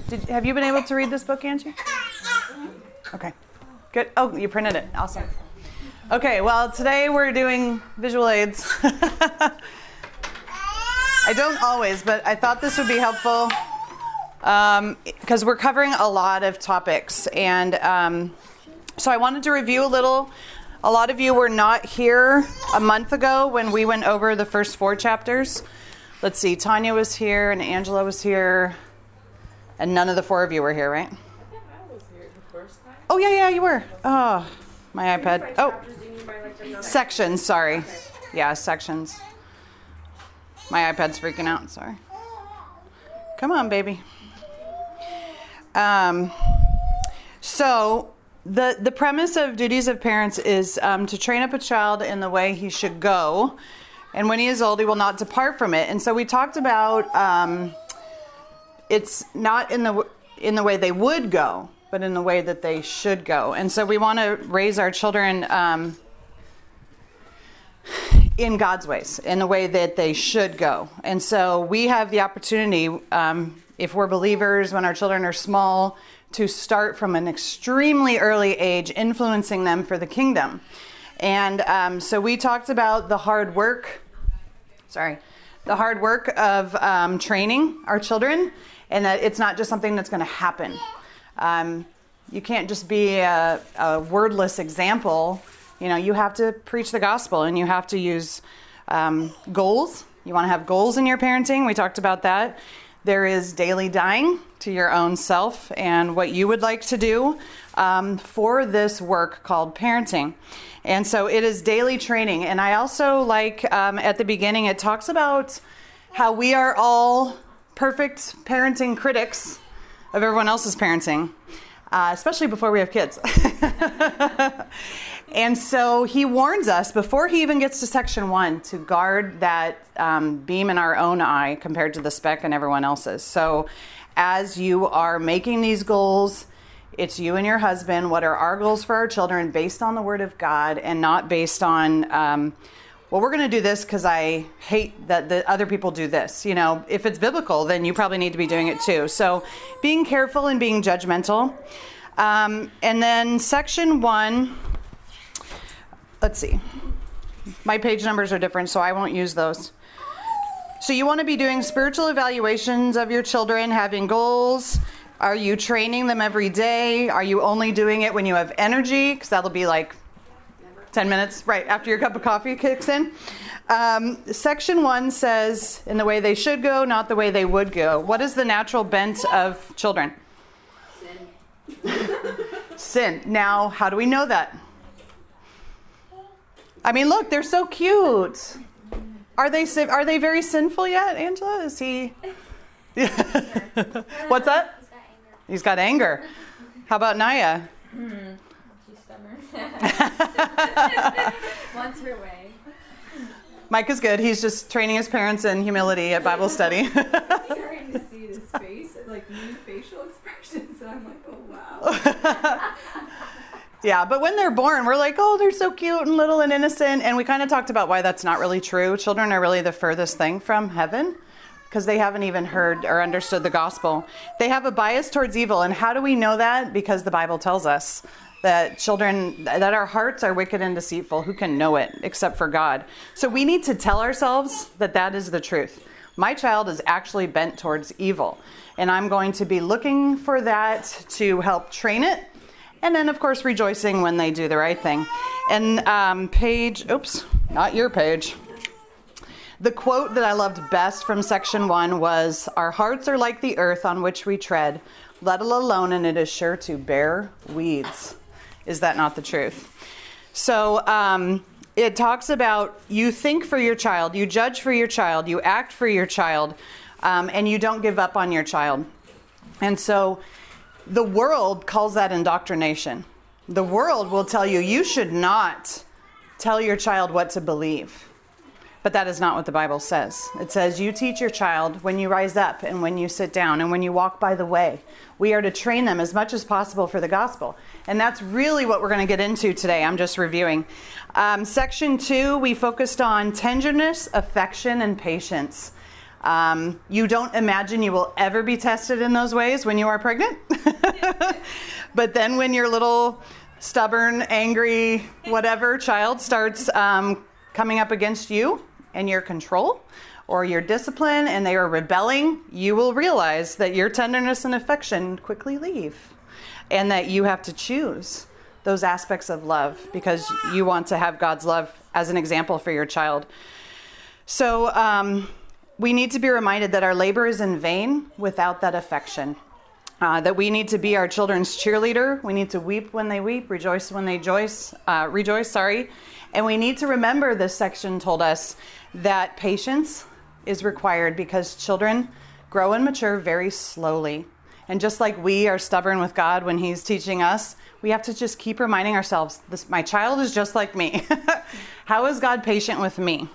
Have you been able to read this book, Angie? Okay, good. Oh, you printed it. Awesome. Okay, well, today we're doing visual aids. I don't always, but I thought this would be helpful because we're covering a lot of topics. And so I wanted to review a little. A lot of you were not here a month ago when we went over the first 4 chapters. Let's see, Tanya was here and Angela was here, and none of the 4 of you were here, right? I think I was here the first time. Oh, yeah, you were. Oh, my iPad. Oh, sections, sorry. Okay. Yeah, sections. My iPad's freaking out, sorry. Come on, baby. So the premise of duties of parents is to train up a child in the way he should go, and when he is old, he will not depart from it. And so we talked about it's not in the way they would go, but in the way that they should go. And so we want to raise our children in God's ways, in the way that they should go. And so we have the opportunity, if we're believers, when our children are small, to start from an extremely early age, influencing them for the kingdom. And so we talked about the hard work of training our children, and that it's not just something that's going to happen. You can't just be a wordless example. You know, you have to preach the gospel, and you have to use goals. You want to have goals in your parenting. We talked about that. There is daily dying to your own self and what you would like to do for this work called parenting. And so it is daily training. And I also like at the beginning, it talks about how we are all perfect parenting critics of everyone else's parenting, especially before we have kids. And so he warns us before he even gets to section 1 to guard that beam in our own eye compared to the speck in everyone else's. So as you are making these goals, it's you and your husband. What are our goals for our children based on the Word of God and not based on, well, we're going to do this because I hate that the other people do this. You know, if it's biblical, then you probably need to be doing it too. So being careful and being judgmental. And then section 1... Let's see. My page numbers are different, so I won't use those. So you want to be doing spiritual evaluations of your children, having goals. Are you training them every day? Are you only doing it when you have energy? Because that'll be like 10 minutes, right, after your cup of coffee kicks in. Section 1 says, in the way they should go, not the way they would go. What is the natural bent of children? Sin. Now, how do we know that? I mean, look, they're so cute. Are they very sinful yet, Angela? Is he? What's that? He's got anger. How about Naya? She's stubborn. Wants her way. Mike is good. He's just training his parents in humility at Bible study. I'm starting to see this face, like new facial expressions, and I'm like, oh wow. Yeah, but when they're born, we're like, oh, they're so cute and little and innocent. And we kind of talked about why that's not really true. Children are really the furthest thing from heaven because they haven't even heard or understood the gospel. They have a bias towards evil. And how do we know that? Because the Bible tells us that that our hearts are wicked and deceitful. Who can know it except for God? So we need to tell ourselves that that is the truth. My child is actually bent towards evil. And I'm going to be looking for that to help train it. And then, of course, rejoicing when they do the right thing. And not your page. The quote that I loved best from section 1 was, our hearts are like the earth on which we tread, let it alone and it is sure to bear weeds. Is that not the truth? So it talks about you think for your child, you judge for your child, you act for your child, and you don't give up on your child. And so the world calls that indoctrination. The world will tell you, you should not tell your child what to believe. But that is not what the Bible says. It says you teach your child when you rise up and when you sit down and when you walk by the way. We are to train them as much as possible for the gospel. And that's really what we're going to get into today. I'm just reviewing. Section 2, we focused on tenderness, affection, and patience. You don't imagine you will ever be tested in those ways when you are pregnant. But then when your little stubborn, angry, whatever child starts coming up against you and your control or your discipline, and they are rebelling, you will realize that your tenderness and affection quickly leave, and that you have to choose those aspects of love because you want to have God's love as an example for your child. So we need to be reminded that our labor is in vain without that affection. That we need to be our children's cheerleader. We need to weep when they weep, rejoice when they rejoice. And we need to remember, this section told us that patience is required because children grow and mature very slowly. And just like we are stubborn with God when he's teaching us, we have to just keep reminding ourselves, my child is just like me. How is God patient with me?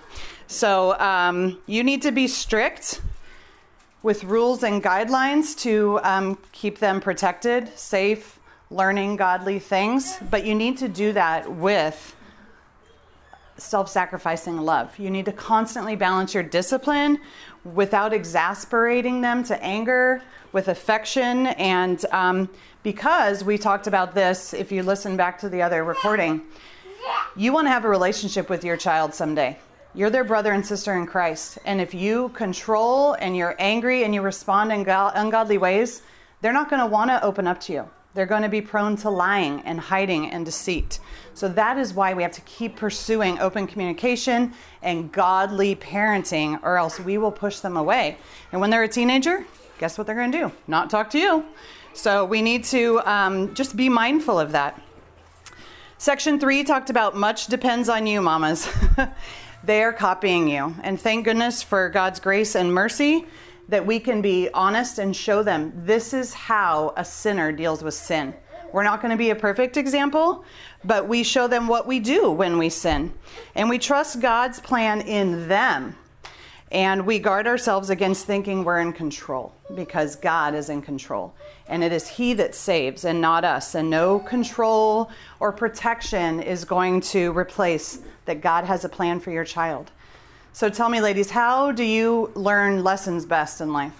So you need to be strict with rules and guidelines to keep them protected, safe, learning godly things. But you need to do that with self-sacrificing love. You need to constantly balance your discipline without exasperating them to anger, with affection. And because we talked about this, if you listen back to the other recording, you want to have a relationship with your child someday. You're their brother and sister in Christ. And if you control and you're angry and you respond in ungodly ways, they're not going to want to open up to you. They're going to be prone to lying and hiding and deceit. So that is why we have to keep pursuing open communication and godly parenting, or else we will push them away. And when they're a teenager, guess what they're going to do? Not talk to you. So we need to just be mindful of that. Section 3 talked about much depends on you, mamas. They are copying you. And thank goodness for God's grace and mercy that we can be honest and show them this is how a sinner deals with sin. We're not going to be a perfect example, but we show them what we do when we sin. And we trust God's plan in them. And we guard ourselves against thinking we're in control, because God is in control. And it is he that saves and not us. And no control or protection is going to replace that God has a plan for your child. So tell me, ladies, how do you learn lessons best in life?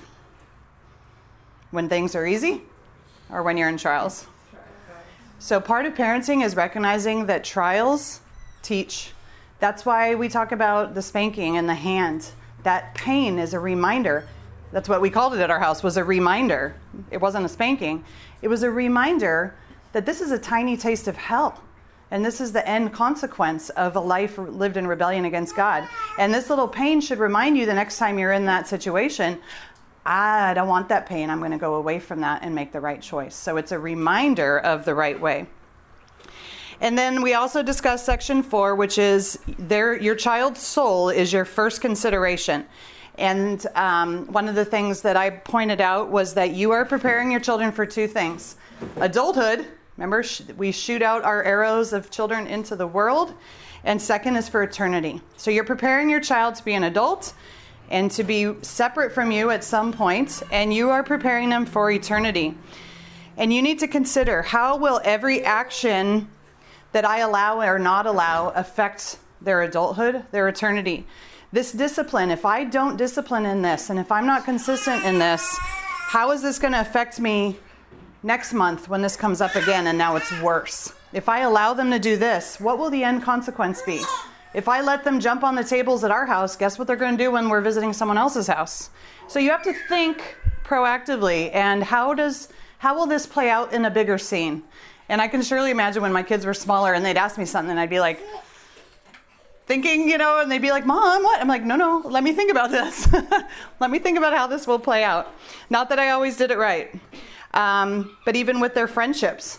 When things are easy or when you're in trials? So part of parenting is recognizing that trials teach. That's why we talk about the spanking and the hand. That pain is a reminder. That's what we called it at our house, was a reminder. It wasn't a spanking. It was a reminder that this is a tiny taste of hell. And this is the end consequence of a life lived in rebellion against God. And this little pain should remind you the next time you're in that situation, I don't want that pain. I'm going to go away from that and make the right choice. So it's a reminder of the right way. And then we also discussed section 4, which is your child's soul is your first consideration. And one of the things that I pointed out was that you are preparing your children for two things. Adulthood. Remember, we shoot out our arrows of children into the world. And second is for eternity. So you're preparing your child to be an adult and to be separate from you at some point. And you are preparing them for eternity. And you need to consider, how will every action that I allow or not allow affect their adulthood, their eternity? This discipline, if I don't discipline in this, and if I'm not consistent in this, how is this going to affect me next month when this comes up again and now it's worse? If I allow them to do this, what will the end consequence be? If I let them jump on the tables at our house, guess what they're going to do when we're visiting someone else's house? So you have to think proactively, and how will this play out in a bigger scene? And I can surely imagine when my kids were smaller and they'd ask me something and I'd be like, thinking, and they'd be like, Mom, what? I'm like, no, let me think about this. Let me think about how this will play out. Not that I always did it right. But even with their friendships,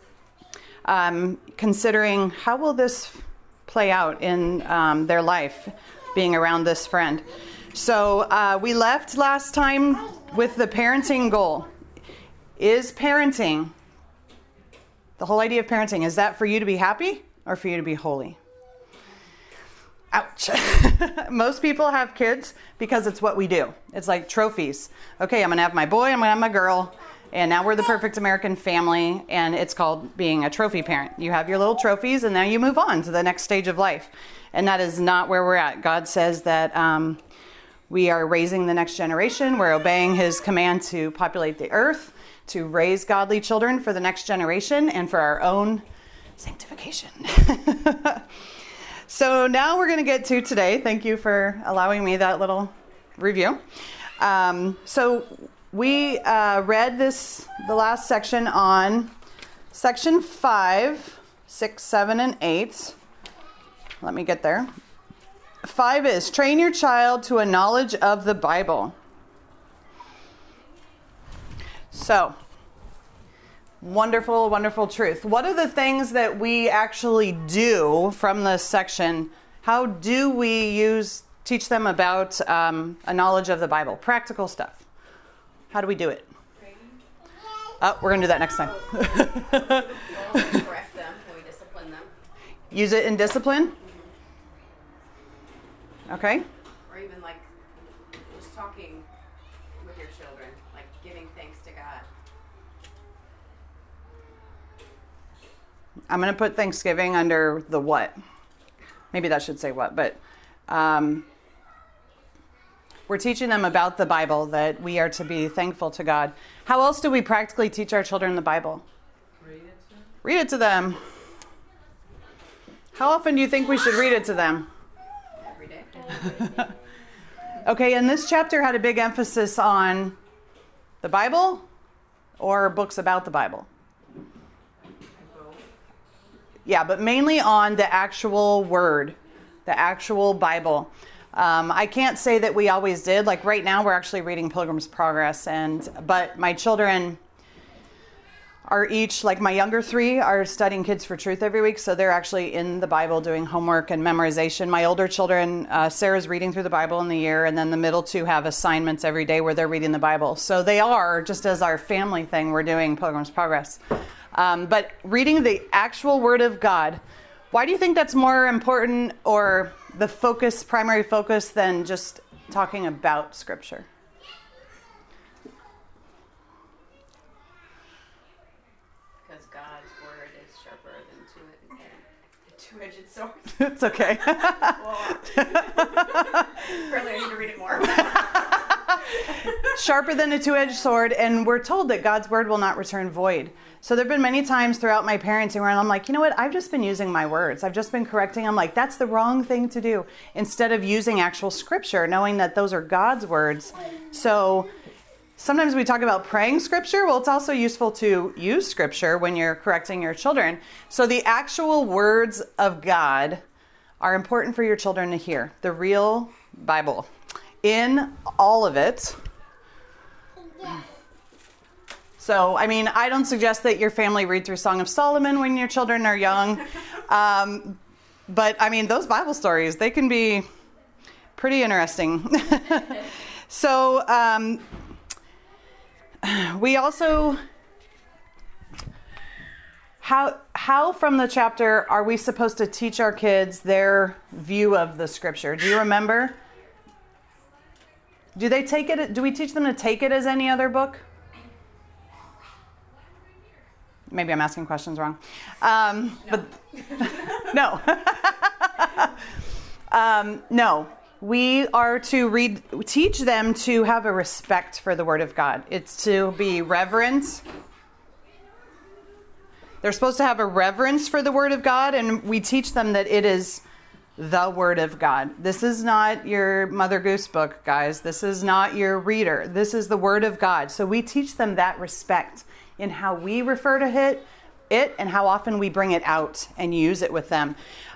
considering how will this play out in their life, being around this friend. So we left last time with the parenting goal. Is parenting, the whole idea of parenting, is that for you to be happy or for you to be holy? Ouch. Most people have kids because it's what we do. It's like trophies. Okay, I'm going to have my boy, I'm going to have my girl, and now we're the perfect American family, and it's called being a trophy parent. You have your little trophies, and now you move on to the next stage of life. And that is not where we're at. God says that We are raising the next generation. We're obeying his command to populate the earth, to raise godly children for the next generation and for our own sanctification. So now we're going to get to today. Thank you for allowing me that little review. So we read the last section on section 5, 6, 7, and 8. Let me get there. 5 is train your child to a knowledge of the Bible. So, wonderful, wonderful truth. What are the things that we actually do from this section? How do we teach them about a knowledge of the Bible? Practical stuff. How do we do it? Oh, we're going to do that next time. We'll correct them when we discipline them. Use it in discipline? Okay. Or even like just talking with your children, like giving thanks to God. I'm going to put Thanksgiving under the what. Maybe that should say what, but we're teaching them about the Bible, that we are to be thankful to God. How else do we practically teach our children the Bible? Read it to them. How often do you think we should read it to them? Every day. Okay, and this chapter had a big emphasis on the Bible or books about the Bible. Yeah, but mainly on the actual word, the actual Bible. I can't say that we always did. Like right now, we're actually reading Pilgrim's Progress, but my children are each, like my younger 3 are studying Kids for Truth every week, so they're actually in the Bible doing homework and memorization. My older children, Sarah's reading through the Bible in the year, and then the middle 2 have assignments every day where they're reading the Bible. So they are, just as our family thing, we're doing Pilgrim's Progress. But reading the actual Word of God, why do you think that's more important or the primary focus than just talking about Scripture? Because God's word is sharper than two-edged sword. It's okay. Well, apparently I need to read it more. Sharper than a two-edged sword, and we're told that God's word will not return void. So there have been many times throughout my parenting where I'm like, you know what, I've just been using my words. I've just been correcting. I'm like, that's the wrong thing to do. Instead of using actual Scripture, knowing that those are God's words. So sometimes we talk about praying Scripture. Well, it's also useful to use Scripture when you're correcting your children. So the actual words of God are important for your children to hear. The real Bible. In all of it. So, I mean, I don't suggest that your family read through Song of Solomon when your children are young. But, I mean, those Bible stories, they can be pretty interesting. So, we also... How from the chapter are we supposed to teach our kids their view of the Scripture? Do you remember? Do we teach them to take it as any other book? Maybe I'm asking questions wrong. No. But no. No. We are to teach them to have a respect for the Word of God. It's to be reverent. They're supposed to have a reverence for the Word of God, and we teach them that it is the Word of God. This is not your Mother Goose book, guys. This is not your reader. This is the Word of God. So we teach them that respect in how we refer to it and how often we bring it out and use it with them.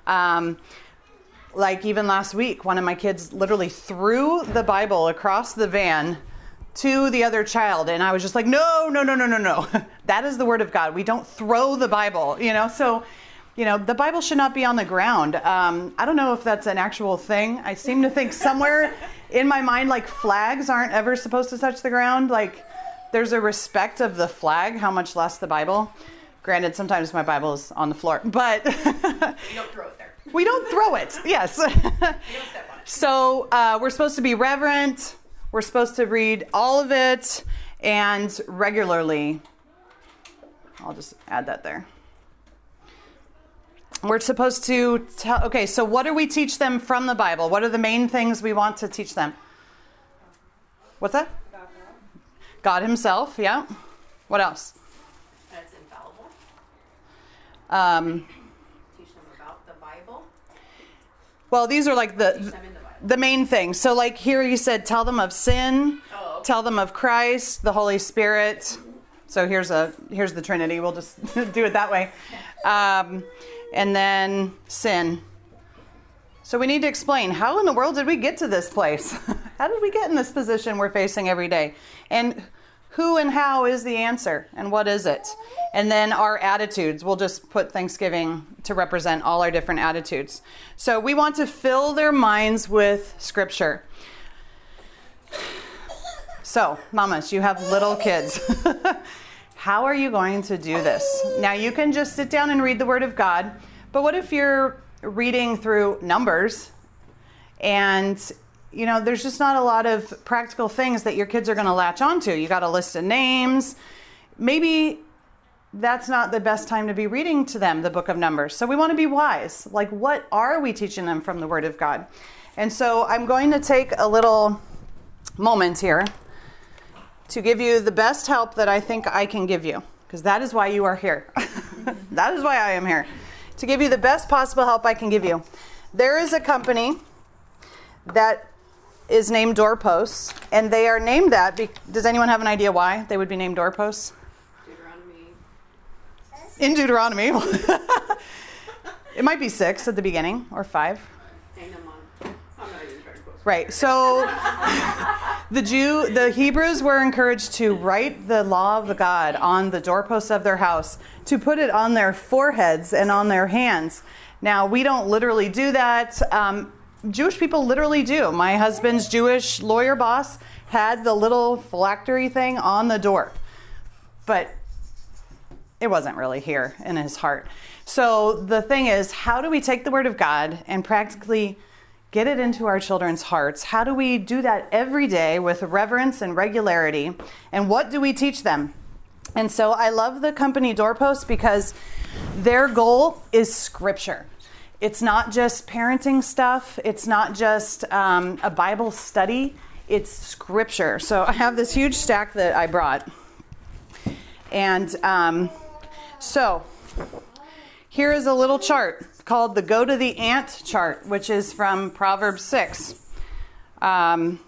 Like even last week, one of my kids literally threw the Bible across the van to the other child. And I was just like, no. That is the Word of God. We don't throw the Bible, So, the Bible should not be on the ground. I don't know if that's an actual thing. I seem to think somewhere in my mind, like flags aren't ever supposed to touch the ground. Like there's a respect of the flag, how much less the Bible. Granted, sometimes my Bible is on the floor, but You don't throw it there. we don't throw it. Yes. You don't step on it. So we're supposed to be reverent. We're supposed to read all of it and regularly. I'll just add that there. We're supposed to tell, okay, so what do we teach them from the Bible? What are the main things we want to teach them? What's that? God himself, yeah. What else? That it's infallible. Teach them about the Bible. Well, these are like Teach them in the Bible. the main things. So like here you said, tell them of sin, Oh, okay. tell them of Christ, the Holy Spirit. So here's the Trinity. We'll just do it that way. And then sin. So we need to explain, how in the world did we get to this place? How did we get in this position we're facing every day? And who and how is the answer? And what is it? And then our attitudes. We'll just put Thanksgiving to represent all our different attitudes. So we want to fill their minds with Scripture. So, mamas, you have little kids. How are you going to do this? Now, you can just sit down and read the Word of God, but what if you're reading through Numbers and, you know, there's just not a lot of practical things that your kids are going to latch onto? You got a list of names. Maybe that's not the best time to be reading to them the book of Numbers. So we want to be wise. Like, what are we teaching them from the Word of God? And so I'm going to take a little moment here to give you the best help that I think I can give you, because that is why you are here. That is why I am here, to give you the best possible help I can give you. There is a company that is named Doorposts, and they are named that. Does anyone have an idea why they would be named Doorposts? In Deuteronomy. It might be 6 at the beginning, or 5. Hang them on. I'm not even trying to quote. Right. So the Hebrews were encouraged to write the law of God on the doorposts of their house, to put it on their foreheads and on their hands. Now, we don't literally do that. Jewish people literally do. My husband's Jewish lawyer boss had the little phylactery thing on the door, but it wasn't really here in his heart. So the thing is, how do we take the Word of God and practically get it into our children's hearts? How do we do that every day with reverence and regularity? And what do we teach them? And so I love the company Doorposts because their goal is Scripture. It's not just parenting stuff. It's not just a Bible study. It's Scripture. So I have this huge stack that I brought. And so here is a little chart called the Go to the Ant chart, which is from Proverbs 6. Proverbs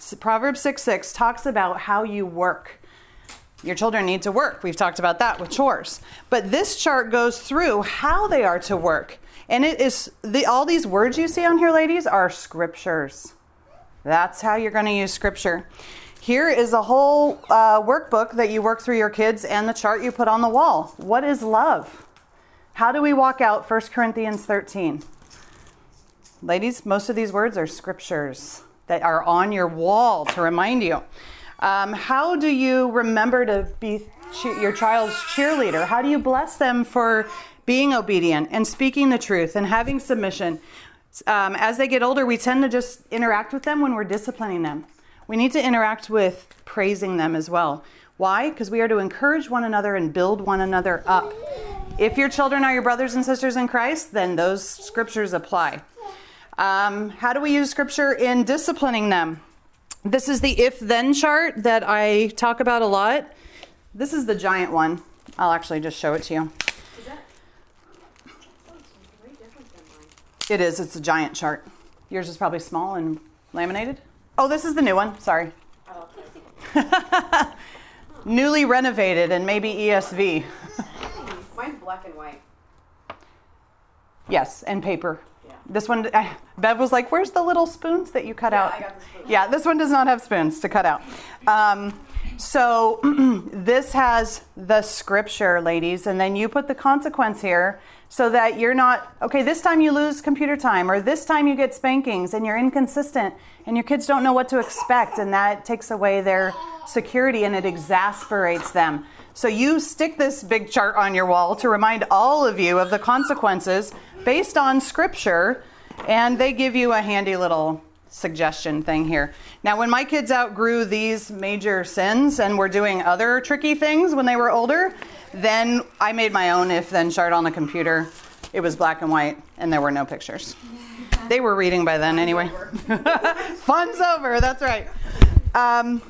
6:6 talks about how you work. Your children need to work. We've talked about that with chores. But this chart goes through how they are to work. And it is all these words you see on here, ladies, are scriptures. That's how you're going to use Scripture. Here is a whole workbook that you work through your kids and the chart you put on the wall. What is love? How do we walk out 1 Corinthians 13? Ladies, most of these words are scriptures that are on your wall to remind you. How do you remember to be your child's cheerleader? How do you bless them for being obedient and speaking the truth and having submission? As they get older, we tend to just interact with them when we're disciplining them. We need to interact with praising them as well. Why? Because we are to encourage one another and build one another up. If your children are your brothers and sisters in Christ, then those scriptures apply. How do we use Scripture in disciplining them? This is the if-then chart that I talk about a lot. This is the giant one. I'll actually just show it to you. Is that? Oh, it's way different than mine. It is. It's a giant chart. Yours is probably small and laminated. Oh, this is the new one. Sorry. Oh, okay. Newly renovated and maybe ESV. Mine's black and white. Yes, and paper. Yeah. This one, Bev was like, where's the little spoons that you cut out? I got the spoon. Yeah, this one does not have spoons to cut out. So this has the scripture, ladies, and then you put the consequence here so that you're not, okay, this time you lose computer time, or this time you get spankings and you're inconsistent and your kids don't know what to expect, and that takes away their security and it exasperates them. So you stick this big chart on your wall to remind all of you of the consequences based on scripture, and they give you a handy little suggestion thing here. Now, when my kids outgrew these major sins and were doing other tricky things when they were older, then I made my own if-then chart on the computer. It was black and white, and there were no pictures. They were reading by then anyway. Fun's over, that's right.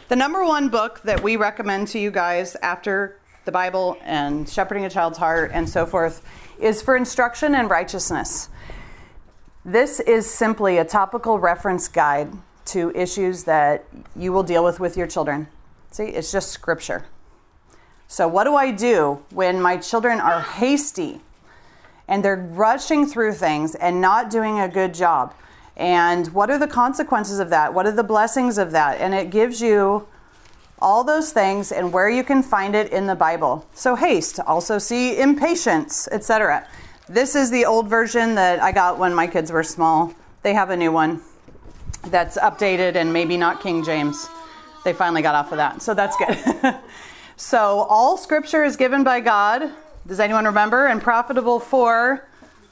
The number one book that we recommend to you guys after the Bible and Shepherding a Child's Heart and so forth is For Instruction in Righteousness. This is simply a topical reference guide to issues that you will deal with your children. See, it's just scripture. So what do I do when my children are hasty and they're rushing through things and not doing a good job? And what are the consequences of that? What are the blessings of that? And it gives you all those things and where you can find it in the Bible. So haste, also see impatience, etc. This is the old version that I got when my kids were small. They have a new one that's updated and maybe not King James. They finally got off of that, so that's good. So all scripture is given by God. Does anyone remember? And profitable for?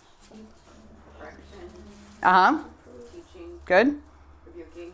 Correction. Teaching. Good. Rebuking.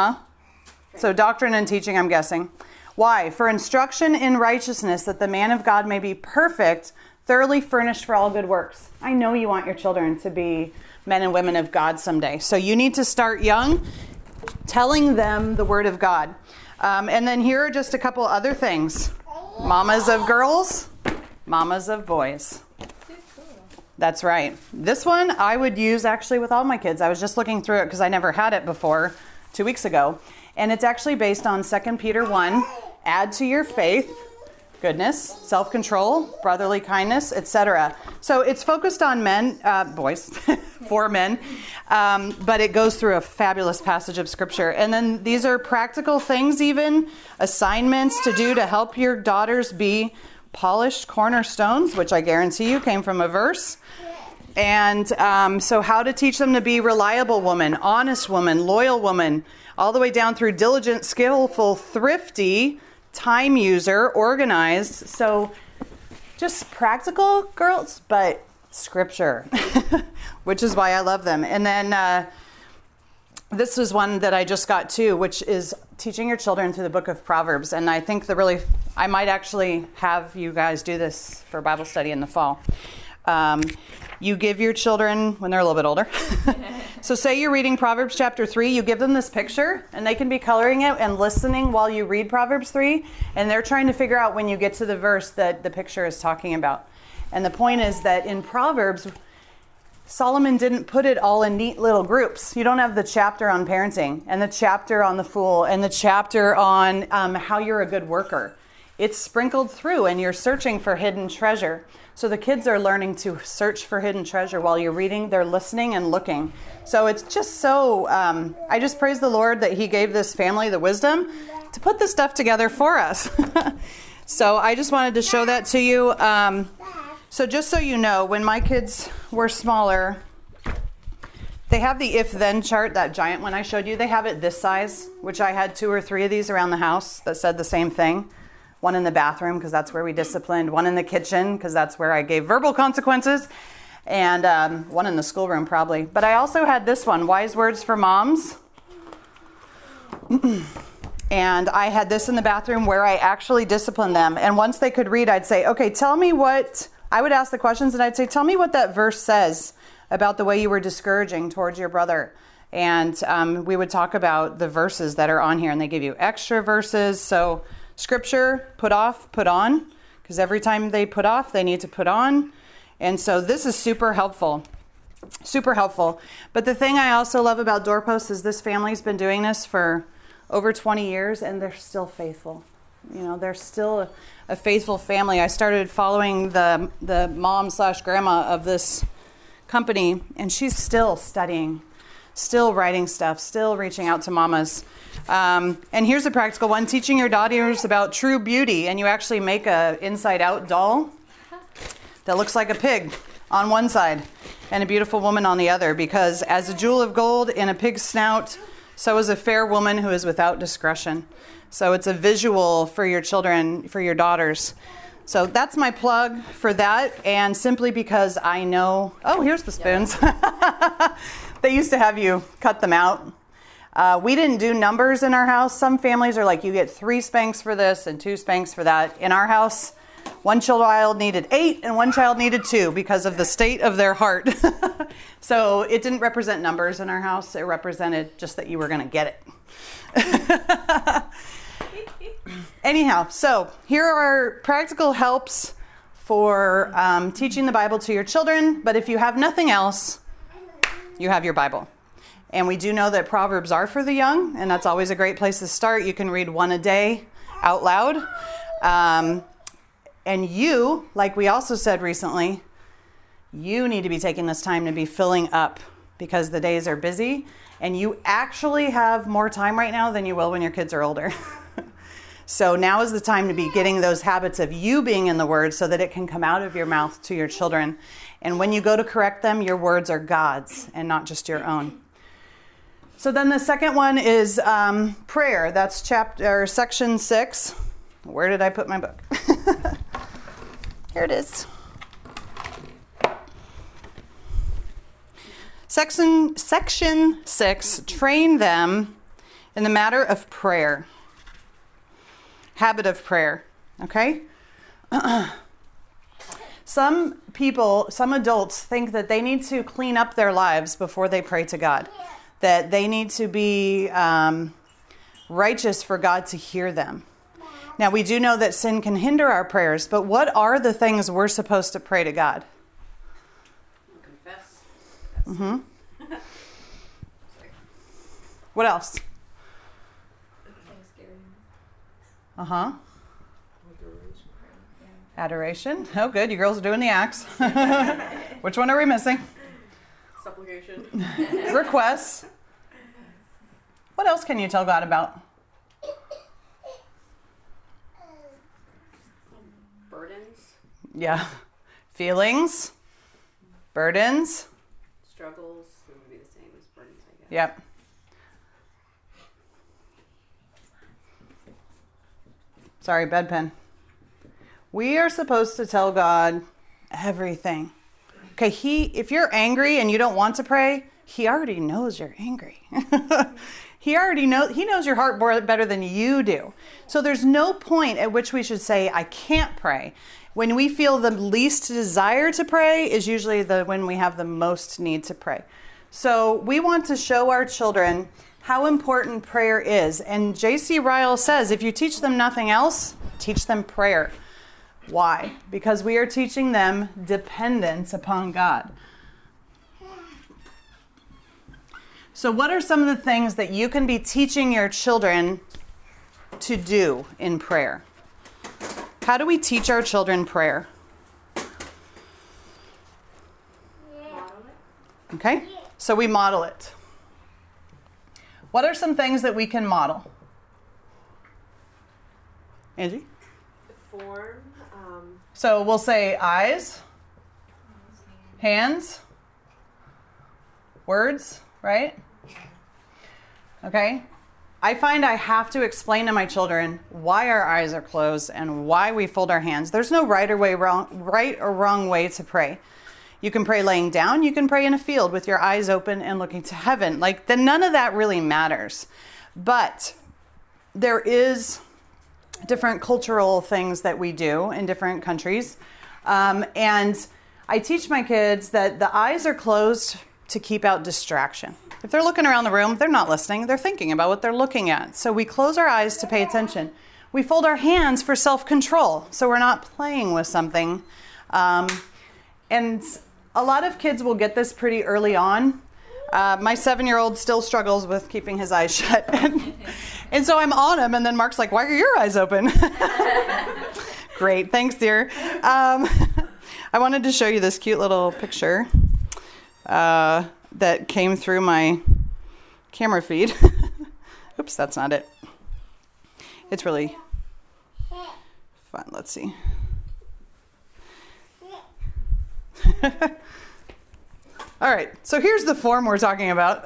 So doctrine and teaching, I'm guessing. Why? For instruction in righteousness, that the man of God may be perfect, thoroughly furnished for all good works. I know you want your children to be men and women of God someday. So you need to start young, telling them the word of God. And then here are just a couple other things. Mamas of girls, mamas of boys. That's right. This one I would use actually with all my kids. I was just looking through it because I never had it before 2 weeks ago. And it's actually based on 2 Peter 1. Add to your faith goodness, self-control, brotherly kindness, etc. So it's focused on men, boys, for men, but it goes through a fabulous passage of scripture. And then these are practical things, even assignments to do to help your daughters be polished cornerstones, which I guarantee you came from a verse. And so how to teach them to be reliable woman, honest woman, loyal woman, all the way down through diligent, skillful, thrifty, time user, organized. So just practical girls, but scripture, which is why I love them. And then this is one that I just got too, which is teaching your children through the book of Proverbs. And I think I might actually have you guys do this for Bible study in the fall. You give your children when they're a little bit older. So say you're reading Proverbs chapter 3, you give them this picture and they can be coloring it and listening while you read Proverbs 3. And they're trying to figure out when you get to the verse that the picture is talking about. And the point is that in Proverbs, Solomon didn't put it all in neat little groups. You don't have the chapter on parenting and the chapter on the fool and the chapter on how you're a good worker. It's sprinkled through and you're searching for hidden treasure. So the kids are learning to search for hidden treasure while you're reading. They're listening and looking. So it's just so, I just praise the Lord that he gave this family the wisdom to put this stuff together for us. So I just wanted to show that to you. So just so you know, when my kids were smaller, they have the if-then chart, that giant one I showed you. They have it this size, which I had 2 or 3 of these around the house that said the same thing. One in the bathroom, because that's where we disciplined. One in the kitchen, because that's where I gave verbal consequences. And one in the schoolroom, probably. But I also had this one, Wise Words for Moms. And I had this in the bathroom where I actually disciplined them. And once they could read, I'd say, okay, tell me what... I would ask the questions and I'd say, tell me what that verse says about the way you were discouraging towards your brother. And we would talk about the verses that are on here. And they give you extra verses. So... Scripture, put off, put on, because every time they put off, they need to put on. And so this is super helpful, super helpful. But the thing I also love about Doorposts is this family's been doing this for over 20 years, and they're still faithful. You know, they're still a faithful family. I started following the mom/grandma of this company, and she's still studying, still writing stuff, still reaching out to mamas. And here's a practical one, teaching your daughters about true beauty. And you actually make a inside-out doll that looks like a pig on one side and a beautiful woman on the other. Because as a jewel of gold in a pig's snout, so is a fair woman who is without discretion. So it's a visual for your children, for your daughters. So that's my plug for that. And simply because I know... Oh, here's the spoons. They used to have you cut them out. We didn't do numbers in our house. Some families are like, you get 3 spanks for this and 2 spanks for that. In our house, one child needed 8 and one child needed 2 because of the state of their heart. So it didn't represent numbers in our house. It represented just that you were going to get it. Anyhow, so here are practical helps for teaching the Bible to your children. But if you have nothing else, you have your Bible. And we do know that Proverbs are for the young, and that's always a great place to start. You can read one a day out loud. And you, like we also said recently, you need to be taking this time to be filling up because the days are busy, and you actually have more time right now than you will when your kids are older. So now is the time to be getting those habits of you being in the Word so that it can come out of your mouth to your children. And when you go to correct them, your words are God's and not just your own. So then the second one is prayer. That's section 6. Where did I put my book? Here it is. Section 6, train them in the matter of prayer. Habit of prayer, okay? Some adults think that they need to clean up their lives before they pray to God. That they need to be righteous for God to hear them. Now, we do know that sin can hinder our prayers, but what are the things we're supposed to pray to God? Confess. Mm-hmm. What else? Thanksgiving. Uh-huh. Adoration. Oh, good. You girls are doing the acts. Which one are we missing? Supplication. Requests. What else can you tell God about? Burdens. Yeah. Feelings. Burdens. Struggles. It would be the same as burdens, I guess. Yep. Sorry, bedpan. We are supposed to tell God everything. Okay, if you're angry and you don't want to pray, he already knows you're angry. He knows your heart better than you do. So there's no point at which we should say, I can't pray. When we feel the least desire to pray is usually when we have the most need to pray. So we want to show our children how important prayer is. And J.C. Ryle says, if you teach them nothing else, teach them prayer. Why? Because we are teaching them dependence upon God. So what are some of the things that you can be teaching your children to do in prayer? How do we teach our children prayer? Okay, so we model it. What are some things that we can model? Angie? The form. So we'll say eyes, hands, words, right? Okay. I find I have to explain to my children why our eyes are closed and why we fold our hands. There's no right or wrong way to pray. You can pray laying down. You can pray in a field with your eyes open and looking to heaven. Then none of that really matters. But there is different cultural things that we do in different countries. And I teach my kids that the eyes are closed to keep out distraction. If they're looking around the room, they're not listening. They're thinking about what they're looking at. So we close our eyes to pay attention. We fold our hands for self-control. So we're not playing with something. And a lot of kids will get this pretty early on. My 7-year-old still struggles with keeping his eyes shut. And so I'm on him, and then Mark's like, why are your eyes open? Great, thanks, dear. I wanted to show you this cute little picture that came through my camera feed. Oops, that's not it. It's really fun. Let's see. All right, so here's the form we're talking about.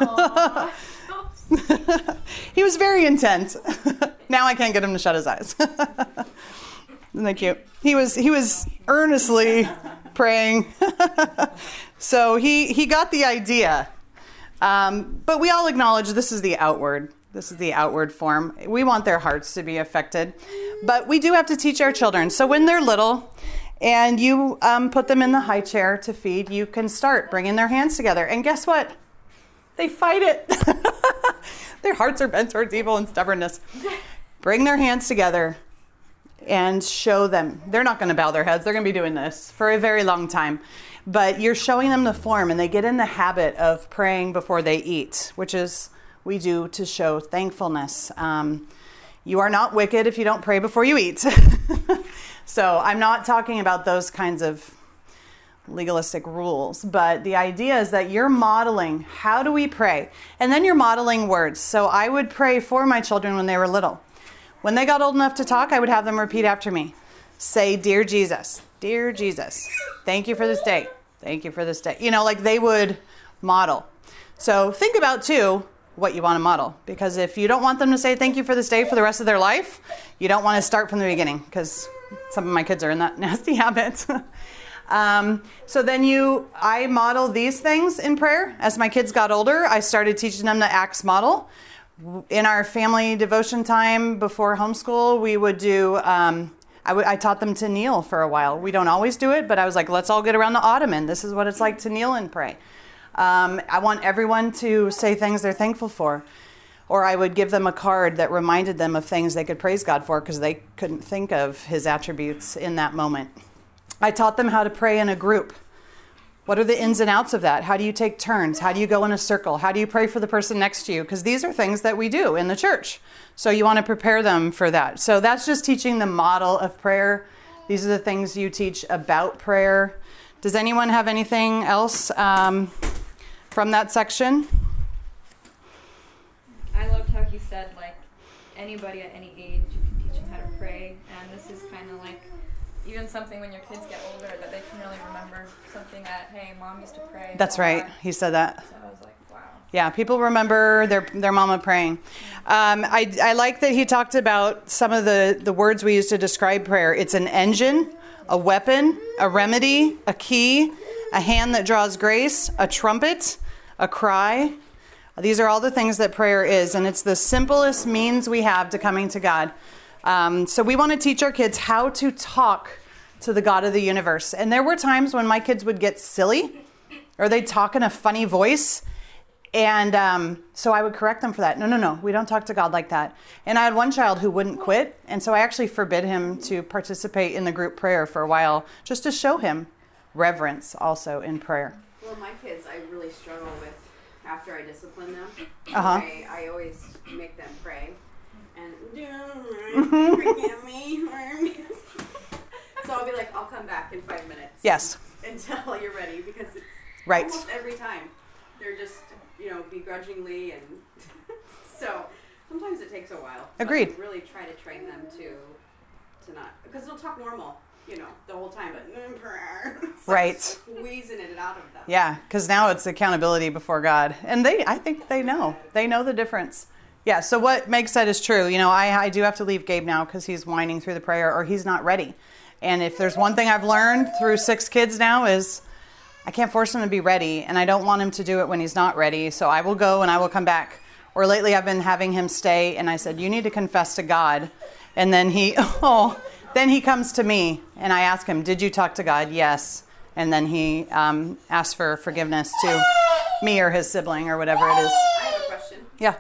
He was very intent. Now I can't get him to shut his eyes. Isn't that cute? He was earnestly praying. So he got the idea. But we all acknowledge this is the outward. This is the outward form. We want their hearts to be affected. But we do have to teach our children. So when they're little and you put them in the high chair to feed, you can start bringing their hands together. And guess what? They fight it. Their hearts are bent towards evil and stubbornness. bring their hands together and show them. They're not going to bow their heads. They're going to be doing this for a very long time. But you're showing them the form, and they get in the habit of praying before they eat, which is we do to show thankfulness. You are not wicked if you don't pray before you eat. So I'm not talking about those kinds of legalistic rules, but the idea is that you're modeling how do we pray, and then you're modeling words. So I would pray for my children when they were little. When they got old enough to talk, I would have them repeat after me. Say, "Dear Jesus, dear Jesus, thank you for this day. Thank you for this day." Like they would model. So think about too what you want to model, because if you don't want them to say thank you for this day for the rest of their life, you don't want to start from the beginning, because some of my kids are in that nasty habit. So then I model these things in prayer. As my kids got older, I started teaching them the Acts model. In our family devotion time before homeschool, we would do, I taught them to kneel for a while. We don't always do it, but I was like, let's all get around the ottoman. This is what it's like to kneel and pray. I want everyone to say things they're thankful for. Or I would give them a card that reminded them of things they could praise God for because they couldn't think of his attributes in that moment. I taught them how to pray in a group. What are the ins and outs of that? How do you take turns? How do you go in a circle? How do you pray for the person next to you? Because these are things that we do in the church. So you want to prepare them for that. So that's just teaching the model of prayer. These are the things you teach about prayer. Does anyone have anything else from that section? I loved how he said, like, anybody at any age, you can teach them how to pray. And this is kind of like even something when your kids get older that they can really remember something that, hey, mom used to pray. That's right. He said that. So I was like, wow. Yeah, people remember their mama praying. I like that he talked about some of the words we use to describe prayer. It's an engine, a weapon, a remedy, a key, a hand that draws grace, a trumpet, a cry. These are all the things that prayer is, and it's the simplest means we have to coming to God. So we want to teach our kids how to talk to the God of the universe. And there were times when my kids would get silly, or they'd talk in a funny voice. And so I would correct them for that. No, we don't talk to God like that. And I had one child who wouldn't quit. And so I actually forbid him to participate in the group prayer for a while, just to show him reverence also in prayer. Well, my kids, I really struggle with after I discipline them. Uh-huh. I always make them pray. And forgive me. So I'll be like, I'll come back in 5 minutes. Yes. Until you're ready, because it's right. Almost every time. They're just, begrudgingly, and so sometimes it takes a while. Agreed. But really try to train them to not, because they'll talk normal, the whole time, but prayer. Right. Squeezing it out of them. Yeah, because now it's accountability before God. And I think they know. They know the difference. Yeah, so what Meg said is true. I do have to leave Gabe now because he's whining through the prayer or he's not ready. And if there's one thing I've learned through 6 kids now is I can't force him to be ready, and I don't want him to do it when he's not ready. So I will go and I will come back. Or lately I've been having him stay, and I said, you need to confess to God. And then he comes to me, and I ask him, did you talk to God? Yes. And then he asks for forgiveness to me or his sibling or whatever it is. I have a question. Yeah.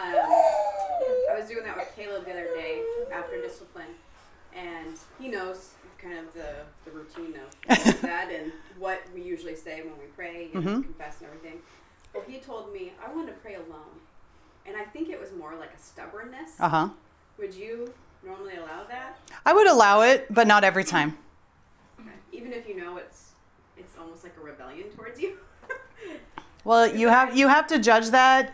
I was doing that with Caleb the other day after discipline, and he knows kind of the routine of that and what we usually say when we pray and confess and everything. Well, he told me, I want to pray alone. And I think it was more like a stubbornness. Uh-huh. Would you normally allow that? I would allow it, but not every time. Okay. Even if it's almost like a rebellion towards you? Well, you have to judge that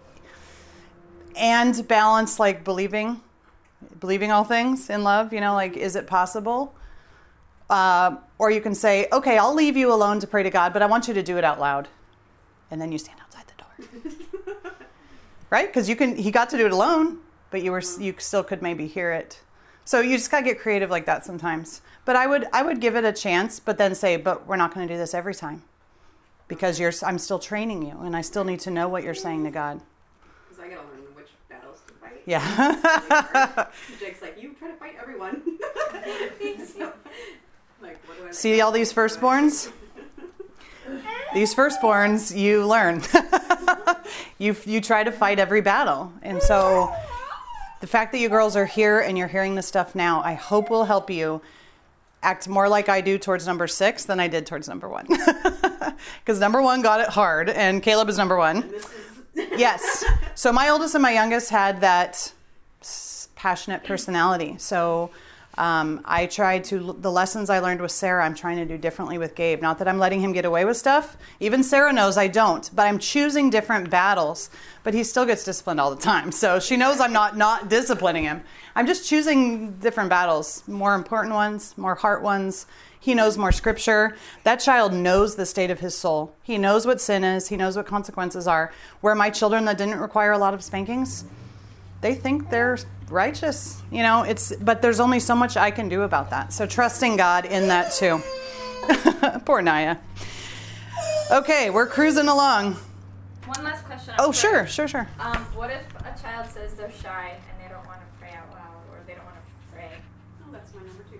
and balance like believing all things in love, is it possible? Or you can say, okay, I'll leave you alone to pray to God, but I want you to do it out loud. And then you stand outside the door. Right? Because he got to do it alone, but you still could maybe hear it. So you just got to get creative like that sometimes. But I would give it a chance, but then say, but we're not going to do this every time. Because I'm still training you, and I still need to know what you're saying to God. Because I got to learn which battles to fight. Yeah. Jake's like, you try to fight everyone. So, like, what do I See all these firstborns? These firstborns, you learn. You try to fight every battle. And so The fact that you girls are here and you're hearing this stuff now, I hope will help you act more like I do towards number 6 than I did towards number 1. Because number 1 got it hard, and Caleb is number 1. Yes. So my oldest and my youngest had that passionate personality. So I tried to, the lessons I learned with Sarah, I'm trying to do differently with Gabe. Not that I'm letting him get away with stuff. Even Sarah knows I don't, but I'm choosing different battles. But he still gets disciplined all the time. So she knows I'm not disciplining him. I'm just choosing different battles, more important ones, more heart ones. He knows more scripture. That child knows the state of his soul. He knows what sin is. He knows what consequences are. Where my children that didn't require a lot of spankings, they think they're righteous, but there's only so much I can do about that. So trusting God in that too. Poor Naya. Okay, we're cruising along. One last question. Oh, sure. What if a child says they're shy and they don't want to pray out loud, or they don't want to pray? Oh, that's my number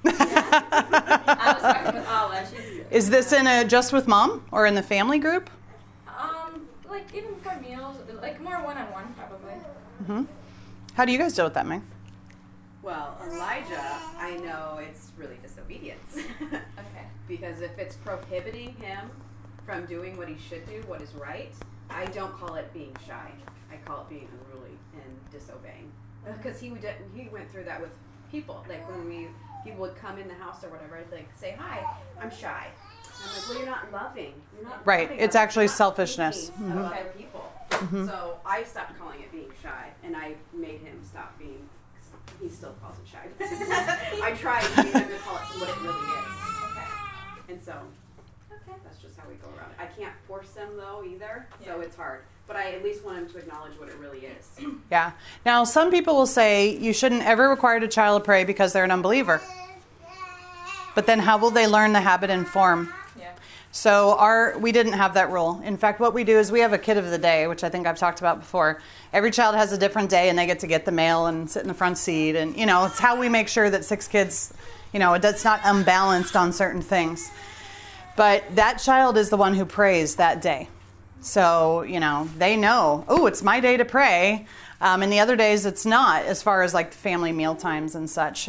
2 child. I was talking with Ala. Is this in just with mom or in the family group? Like even before meals, like more one-on-one probably. Mm-hmm. How do you guys deal with that, Meg? Well, Elijah, I know it's really disobedience. Okay. Because if it's prohibiting him from doing what he should do, what is right, I don't call it being shy. I call it being unruly and disobeying. Because he went through that with people. Like when people would come in the house or whatever, I'd like say, "Hi, I'm shy." And I'm like, "Well, you're not loving. You're not right. loving It's others. actually You're not selfishness. thinking of other people." So I stopped calling it being shy, and I made him stop being. He still calls it shy. I tried to get him to call it what it really is. Okay. And so that's just how we go around it. I can't force them though either, so it's hard. But I at least want them to acknowledge what it really is. Yeah. Now, some people will say you shouldn't ever require a child to pray because they're an unbeliever. But then how will they learn the habit and form? Yeah. So we didn't have that rule. In fact, what we do is we have a kid of the day, which I think I've talked about before. Every child has a different day, and they get the mail and sit in the front seat. And, it's how we make sure that 6 kids, it's not unbalanced on certain things. But that child is the one who prays that day. So, they know, it's my day to pray. And the other days it's not, as far as like family meal times and such.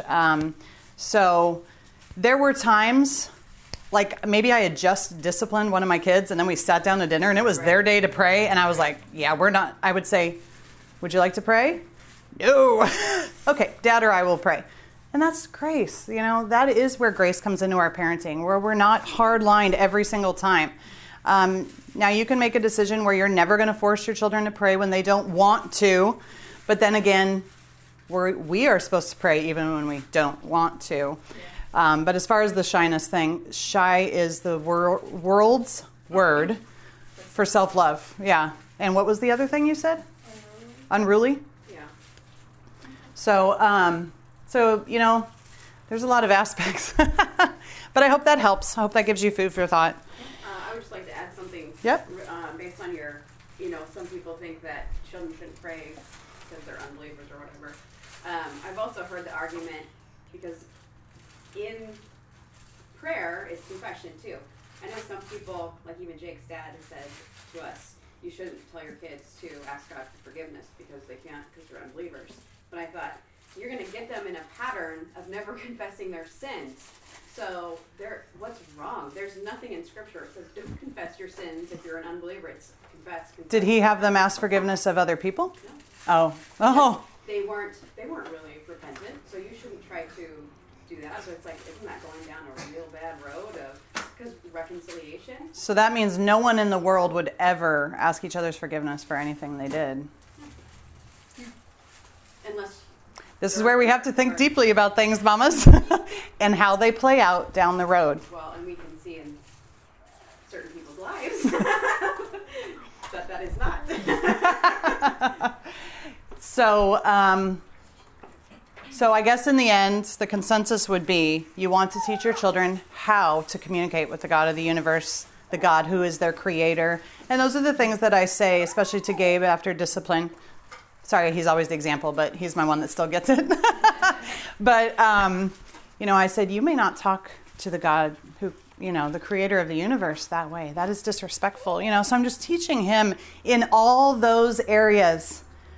So there were times, like maybe I had just disciplined one of my kids and then we sat down to dinner and it was their day to pray. And I was like, yeah, we're not. I would say, would you like to pray? No. Okay, Dad or I will pray. And that's grace. That is where grace comes into our parenting, where we're not hard-lined every single time. Now you can make a decision where you're never going to force your children to pray when they don't want to. But then again, we are supposed to pray even when we don't want to. But as far as the shyness thing, shy is the world's word for self-love. Yeah. And what was the other thing you said? Unruly? Yeah. So, there's a lot of aspects. But I hope that helps. I hope that gives you food for thought. I would just like to add something. Yep. Based on your, some people think that children shouldn't pray because they're unbelievers or whatever. I've also heard the argument because in prayer is confession too. I know some people, like even Jake's dad, has said to us, you shouldn't tell your kids to ask God for forgiveness because they can't because they're unbelievers. But I thought, you're going to get them in a pattern of never confessing their sins. So what's wrong? There's nothing in Scripture. It says don't confess your sins if you're an unbeliever. It's confess. Did he have them ask forgiveness of other people? No. Oh. They weren't really repentant, so you shouldn't try to do that. So it's like, isn't that going down a real bad road because reconciliation? So that means no one in the world would ever ask each other's forgiveness for anything they did. Unless this is where we have to think deeply about things, mamas, and how they play out down the road. Well, and we can see in certain people's lives that is not. So I guess in the end, the consensus would be you want to teach your children how to communicate with the God of the universe, the God who is their creator. And those are the things that I say, especially to Gabe after discipline. Sorry, he's always the example, but he's my one that still gets it. But, I said, you may not talk to the God who, the creator of the universe that way. That is disrespectful, So I'm just teaching him in all those areas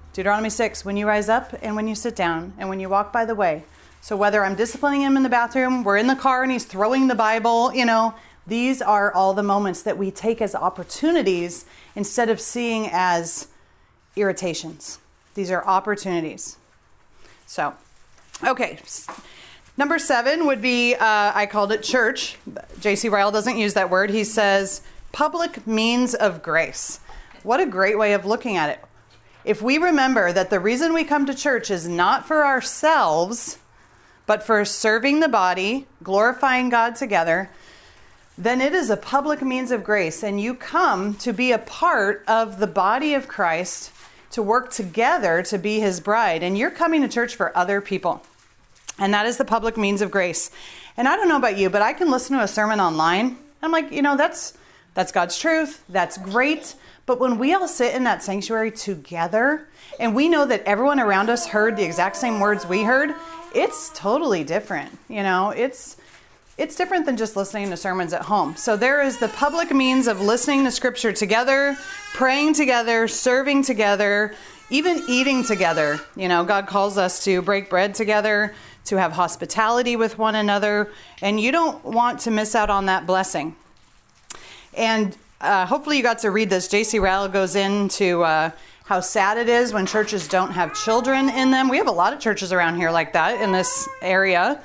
Deuteronomy 6, when you rise up and when you sit down and when you walk by the way. So whether I'm disciplining him in the bathroom, we're in the car and he's throwing the Bible, these are all the moments that we take as opportunities instead of seeing as irritations. These are opportunities. So, okay. Number 7 would be, I called it church. J.C. Ryle doesn't use that word. He says public means of grace. What a great way of looking at it. If we remember that the reason we come to church is not for ourselves, but for serving the body, glorifying God together, then it is a public means of grace. And you come to be a part of the body of Christ, to work together to be his bride. And you're coming to church for other people. And that is the public means of grace. And I don't know about you, but I can listen to a sermon online. I'm like, that's God's truth. That's great. But when we all sit in that sanctuary together and we know that everyone around us heard the exact same words we heard, it's totally different. It's different than just listening to sermons at home. So there is the public means of listening to scripture together, praying together, serving together, even eating together. God calls us to break bread together, to have hospitality with one another, and you don't want to miss out on that blessing. And hopefully you got to read this. J.C. Ryle goes into how sad it is when churches don't have children in them. We have a lot of churches around here like that in this area.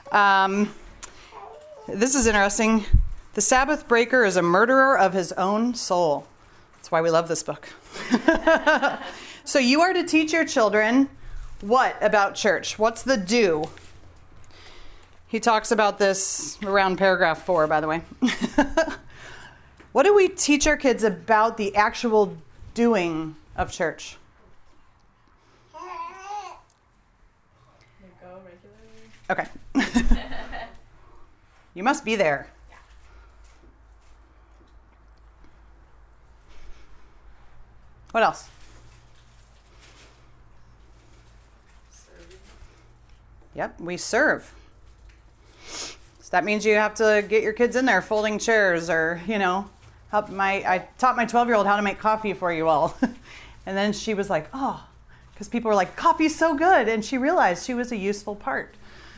This is interesting. The Sabbath breaker is a murderer of his own soul. That's why we love this book. So you are to teach your children what about church? What's the do? He talks about this around paragraph 4, by the way. What do we teach our kids about the actual doing of church? You go regularly. Okay. You must be there. What else? Serving. Yep, we serve. So that means you have to get your kids in there folding chairs or, help I taught my 12-year-old how to make coffee for you all. And then she was like, oh, because people were like, coffee's so good. And she realized she was a useful part.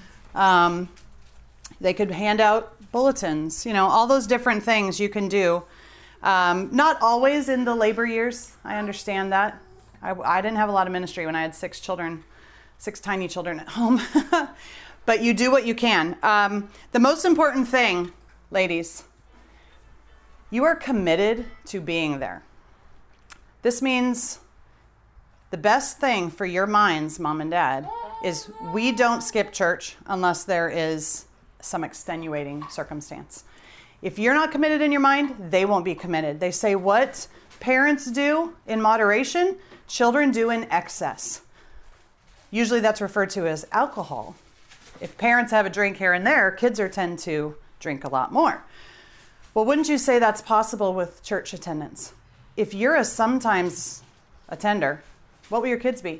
They could hand out bulletins, all those different things you can do. Not always in the labor years. I understand that. I didn't have a lot of ministry when I had 6 tiny children at home. But you do what you can. The most important thing, ladies, you are committed to being there. This means the best thing for your minds, mom and dad, is we don't skip church unless there is some extenuating circumstance. If you're not committed in your mind, they won't be committed. They say what parents do in moderation, children do in excess. Usually that's referred to as alcohol. If parents have a drink here and there, kids tend to drink a lot more. Well, wouldn't you say that's possible with church attendance? If you're a sometimes attender, what will your kids be?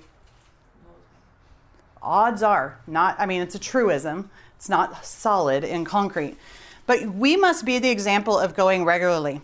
Odds are not, it's a truism. It's not solid in concrete. But we must be the example of going regularly.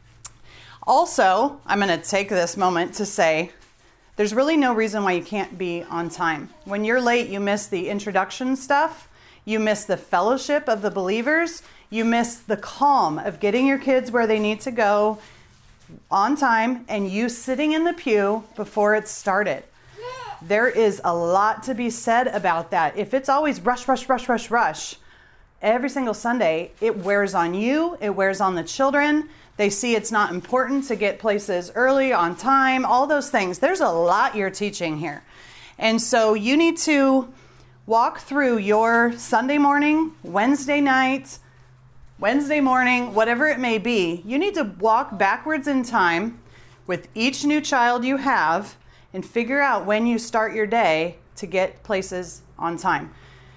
Also, I'm going to take this moment to say, there's really no reason why you can't be on time. When you're late, you miss the introduction stuff. You miss the fellowship of the believers. You miss the calm of getting your kids where they need to go on time and you sitting in the pew before it started. There is a lot to be said about that. If it's always rush, every single Sunday, it wears on you. It wears on the children. They see it's not important to get places early, on time, all those things. There's a lot you're teaching here. And so you need to walk through your Sunday morning, Wednesday night, Wednesday morning, whatever it may be. You need to walk backwards in time with each new child you have and figure out when you start your day to get places on time.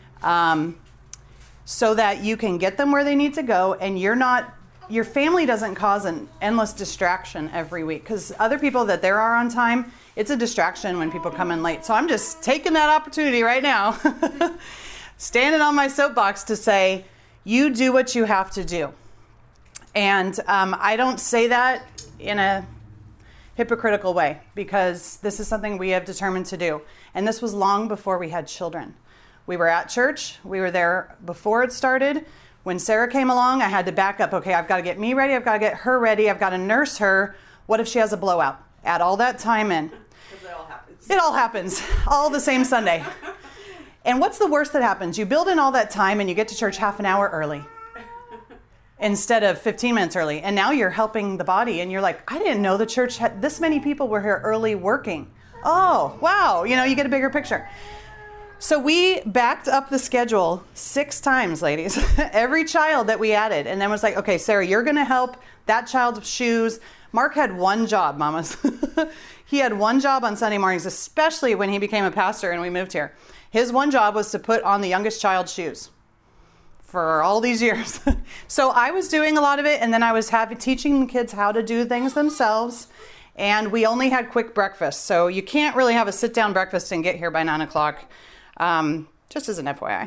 So that you can get them where they need to go and your family doesn't cause an endless distraction every week, because other people that there are on time, it's a distraction when people come in late. So I'm just taking that opportunity right now, standing on my soapbox to say, you do what you have to do. And I don't say that in a hypocritical way, because this is something we have determined to do. And this was long before we had children. We were at church. We were there before it started. When Sarah came along, I had to back up. Okay, I've got to get me ready. I've got to get her ready. I've got to nurse her. What if she has a blowout? Add all that time in. Because it all happens. It all happens, all the same Sunday. And what's the worst that happens? You build in all that time and you get to church half an hour early instead of 15 minutes early. And now you're helping the body and you're like, I didn't know the church had this many people were here early working. Oh, wow. You know, you get a bigger picture. So we backed up the schedule 6 times, ladies, every child that we added. And then was like, okay, Sarah, you're going to help that child's shoes. Mark had one job, mamas. He had one job on Sunday mornings, especially when he became a pastor and we moved here. His one job was to put on the youngest child's shoes for all these years. So I was doing a lot of it, and then I was teaching the kids how to do things themselves. And we only had quick breakfast, so you can't really have a sit-down breakfast and get here by 9 o'clock, just as an FYI.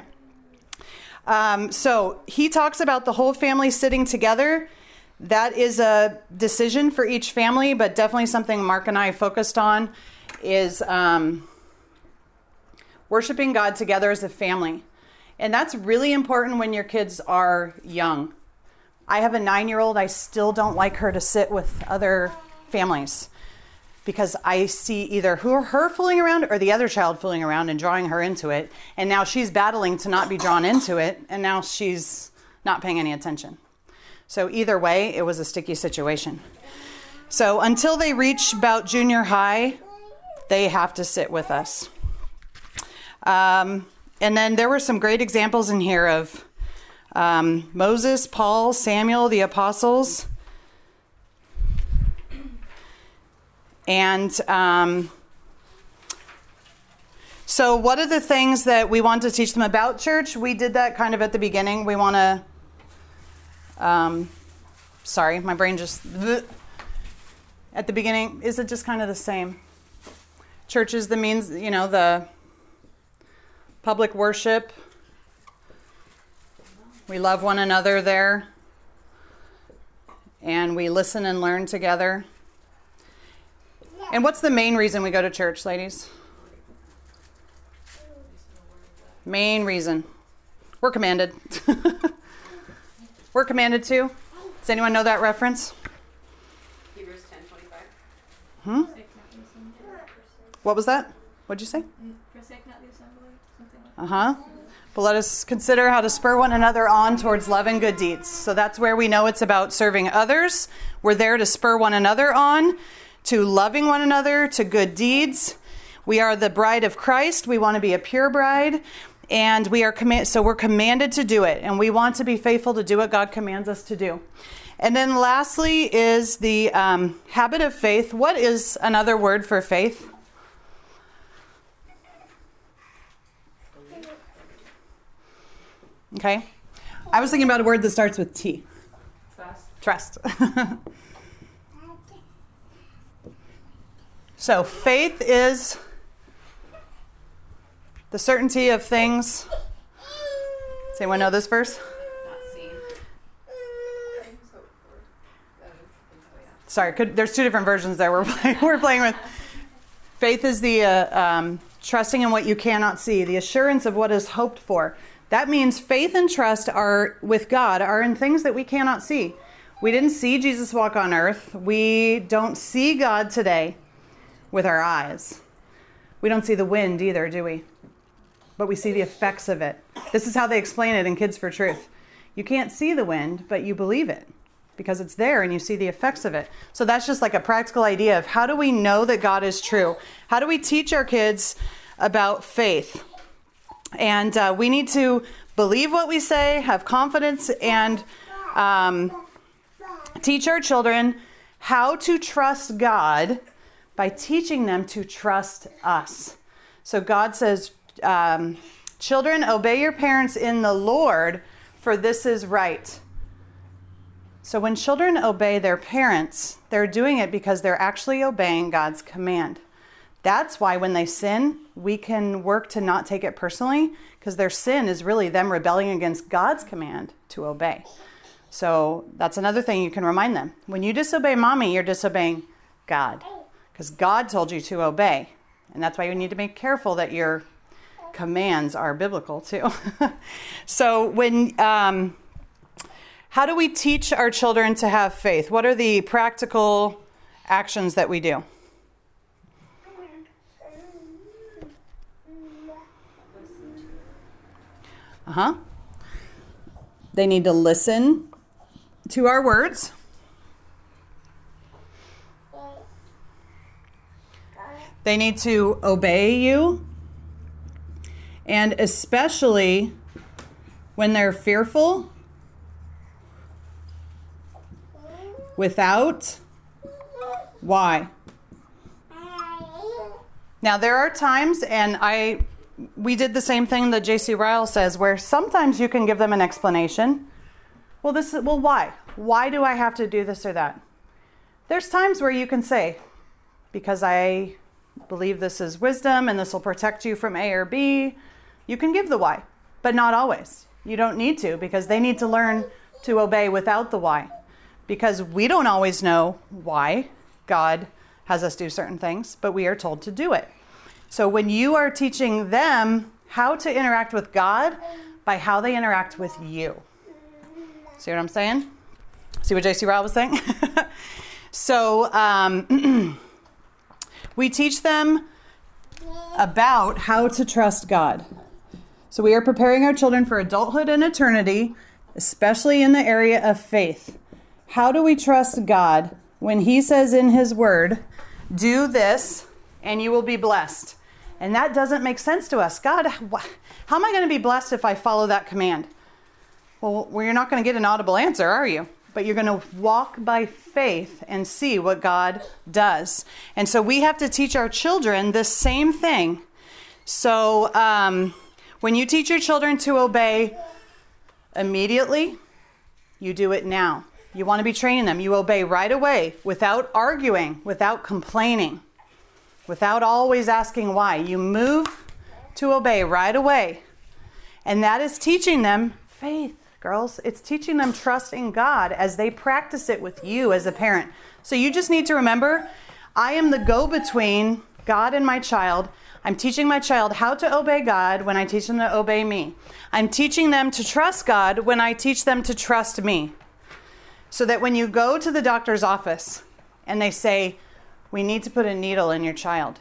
So he talks about the whole family sitting together. That is a decision for each family, but definitely something Mark and I focused on is worshiping God together as a family. And that's really important when your kids are young. I have a 9-year-old. I still don't like her to sit with other families because I see either her fooling around or the other child fooling around and drawing her into it. And now she's battling to not be drawn into it. And now she's not paying any attention. So either way, it was a sticky situation. So until they reach about junior high, they have to sit with us. And then there were some great examples in here of Moses, Paul, Samuel, the apostles. And so what are the things that we want to teach them about church? We did that kind of at the beginning. We want to, sorry, my brain just, at the beginning, is it just kind of the same? Church is the means, you know, the public worship. We love one another there. And we listen and learn together. And what's the main reason we go to church, ladies? Main reason. We're commanded. We're commanded to. Does anyone know that reference? Hebrews 10:25. What was that? What'd you say? Forsake not the assembly, something like Uh-huh. But let us consider how to spur one another on towards love and good deeds. So that's where we know it's about serving others. We're there to spur one another on to loving one another, to good deeds. We are the bride of Christ. We want to be a pure bride. And we are so we're commanded to do it. And we want to be faithful to do what God commands us to do. And then lastly is the habit of faith. What is another word for faith? Okay. I was thinking about a word that starts with T. Trust. So faith is the certainty of things. Does anyone know this verse? Not seen. Sorry, there's 2 different versions there we're playing with. Faith is the trusting in what you cannot see, the assurance of what is hoped for. That means faith and trust are with God are in things that we cannot see. We didn't see Jesus walk on earth. We don't see God today with our eyes. We don't see the wind either, do we? But we see the effects of it. This is how they explain it in Kids for Truth. You can't see the wind, but you believe it because it's there and you see the effects of it. So that's just like a practical idea of how do we know that God is true? How do we teach our kids about faith? And we need to believe what we say, have confidence, and teach our children how to trust God by teaching them to trust us. So God says, children, obey your parents in the Lord, for this is right. So when children obey their parents, they're doing it because they're actually obeying God's command. That's why when they sin, we can work to not take it personally, because their sin is really them rebelling against God's command to obey. So that's another thing you can remind them. When you disobey mommy, you're disobeying God. Because God told you to obey. And that's why you need to be careful that your commands are biblical too. So how do we teach our children to have faith? What are the practical actions that we do? They need to listen to our words. They need to obey you. And especially when they're fearful, without why. Now there are times, and we did the same thing that J.C. Ryle says, where sometimes you can give them an explanation. Well, why? Why do I have to do this or that? There's times where you can say, because I believe this is wisdom and this will protect you from A or B. You can give the why, but not always. You don't need to, because they need to learn to obey without the why. Because we don't always know why God has us do certain things, but we are told to do it. So when you are teaching them how to interact with God by how they interact with you. See what I'm saying? See what J.C. Ryle was saying? So we teach them about how to trust God. So we are preparing our children for adulthood and eternity, especially in the area of faith. How do we trust God when He says in His Word, do this and you will be blessed? And that doesn't make sense to us. God, how am I going to be blessed if I follow that command? Well, you're not going to get an audible answer, are you? But you're going to walk by faith and see what God does. And so we have to teach our children the same thing. So when you teach your children to obey immediately, you do it now. You want to be training them. You obey right away without arguing, without complaining, without always asking why. You move to obey right away. And that is teaching them faith, girls. It's teaching them trust in God as they practice it with you as a parent. So you just need to remember, I am the go-between God and my child. I'm teaching my child how to obey God when I teach them to obey me. I'm teaching them to trust God when I teach them to trust me. So that when you go to the doctor's office and they say, we need to put a needle in your child.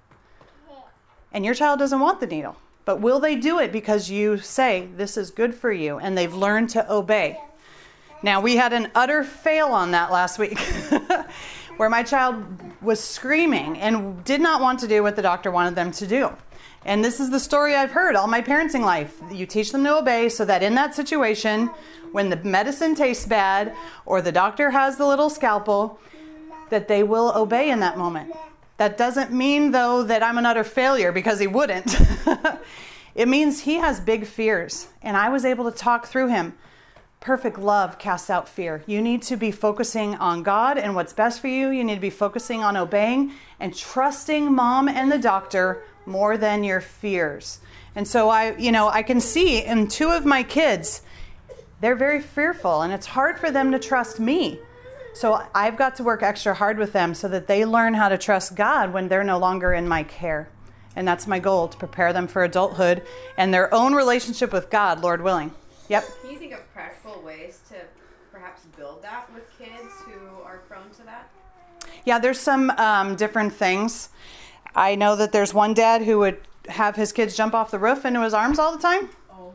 And your child doesn't want the needle. But will they do it because you say, this is good for you, and they've learned to obey? Now, we had an utter fail on that last week where my child was screaming and did not want to do what the doctor wanted them to do. And this is the story I've heard all my parenting life. You teach them to obey so that in that situation, when the medicine tastes bad or the doctor has the little scalpel, that they will obey in that moment. That doesn't mean, though, that I'm an utter failure, because he wouldn't. It means he has big fears, and I was able to talk through him. Perfect love casts out fear. You need to be focusing on God and what's best for you. You need to be focusing on obeying and trusting mom and the doctor more than your fears. And so I can see in two of my kids, they're very fearful, and it's hard for them to trust me. So I've got to work extra hard with them so that they learn how to trust God when they're no longer in my care. And that's my goal, to prepare them for adulthood and their own relationship with God, Lord willing. Yep. Can you think of practical ways to perhaps build that with kids who are prone to that? Yeah, there's some different things. I know that there's one dad who would have his kids jump off the roof into his arms all the time. Oh.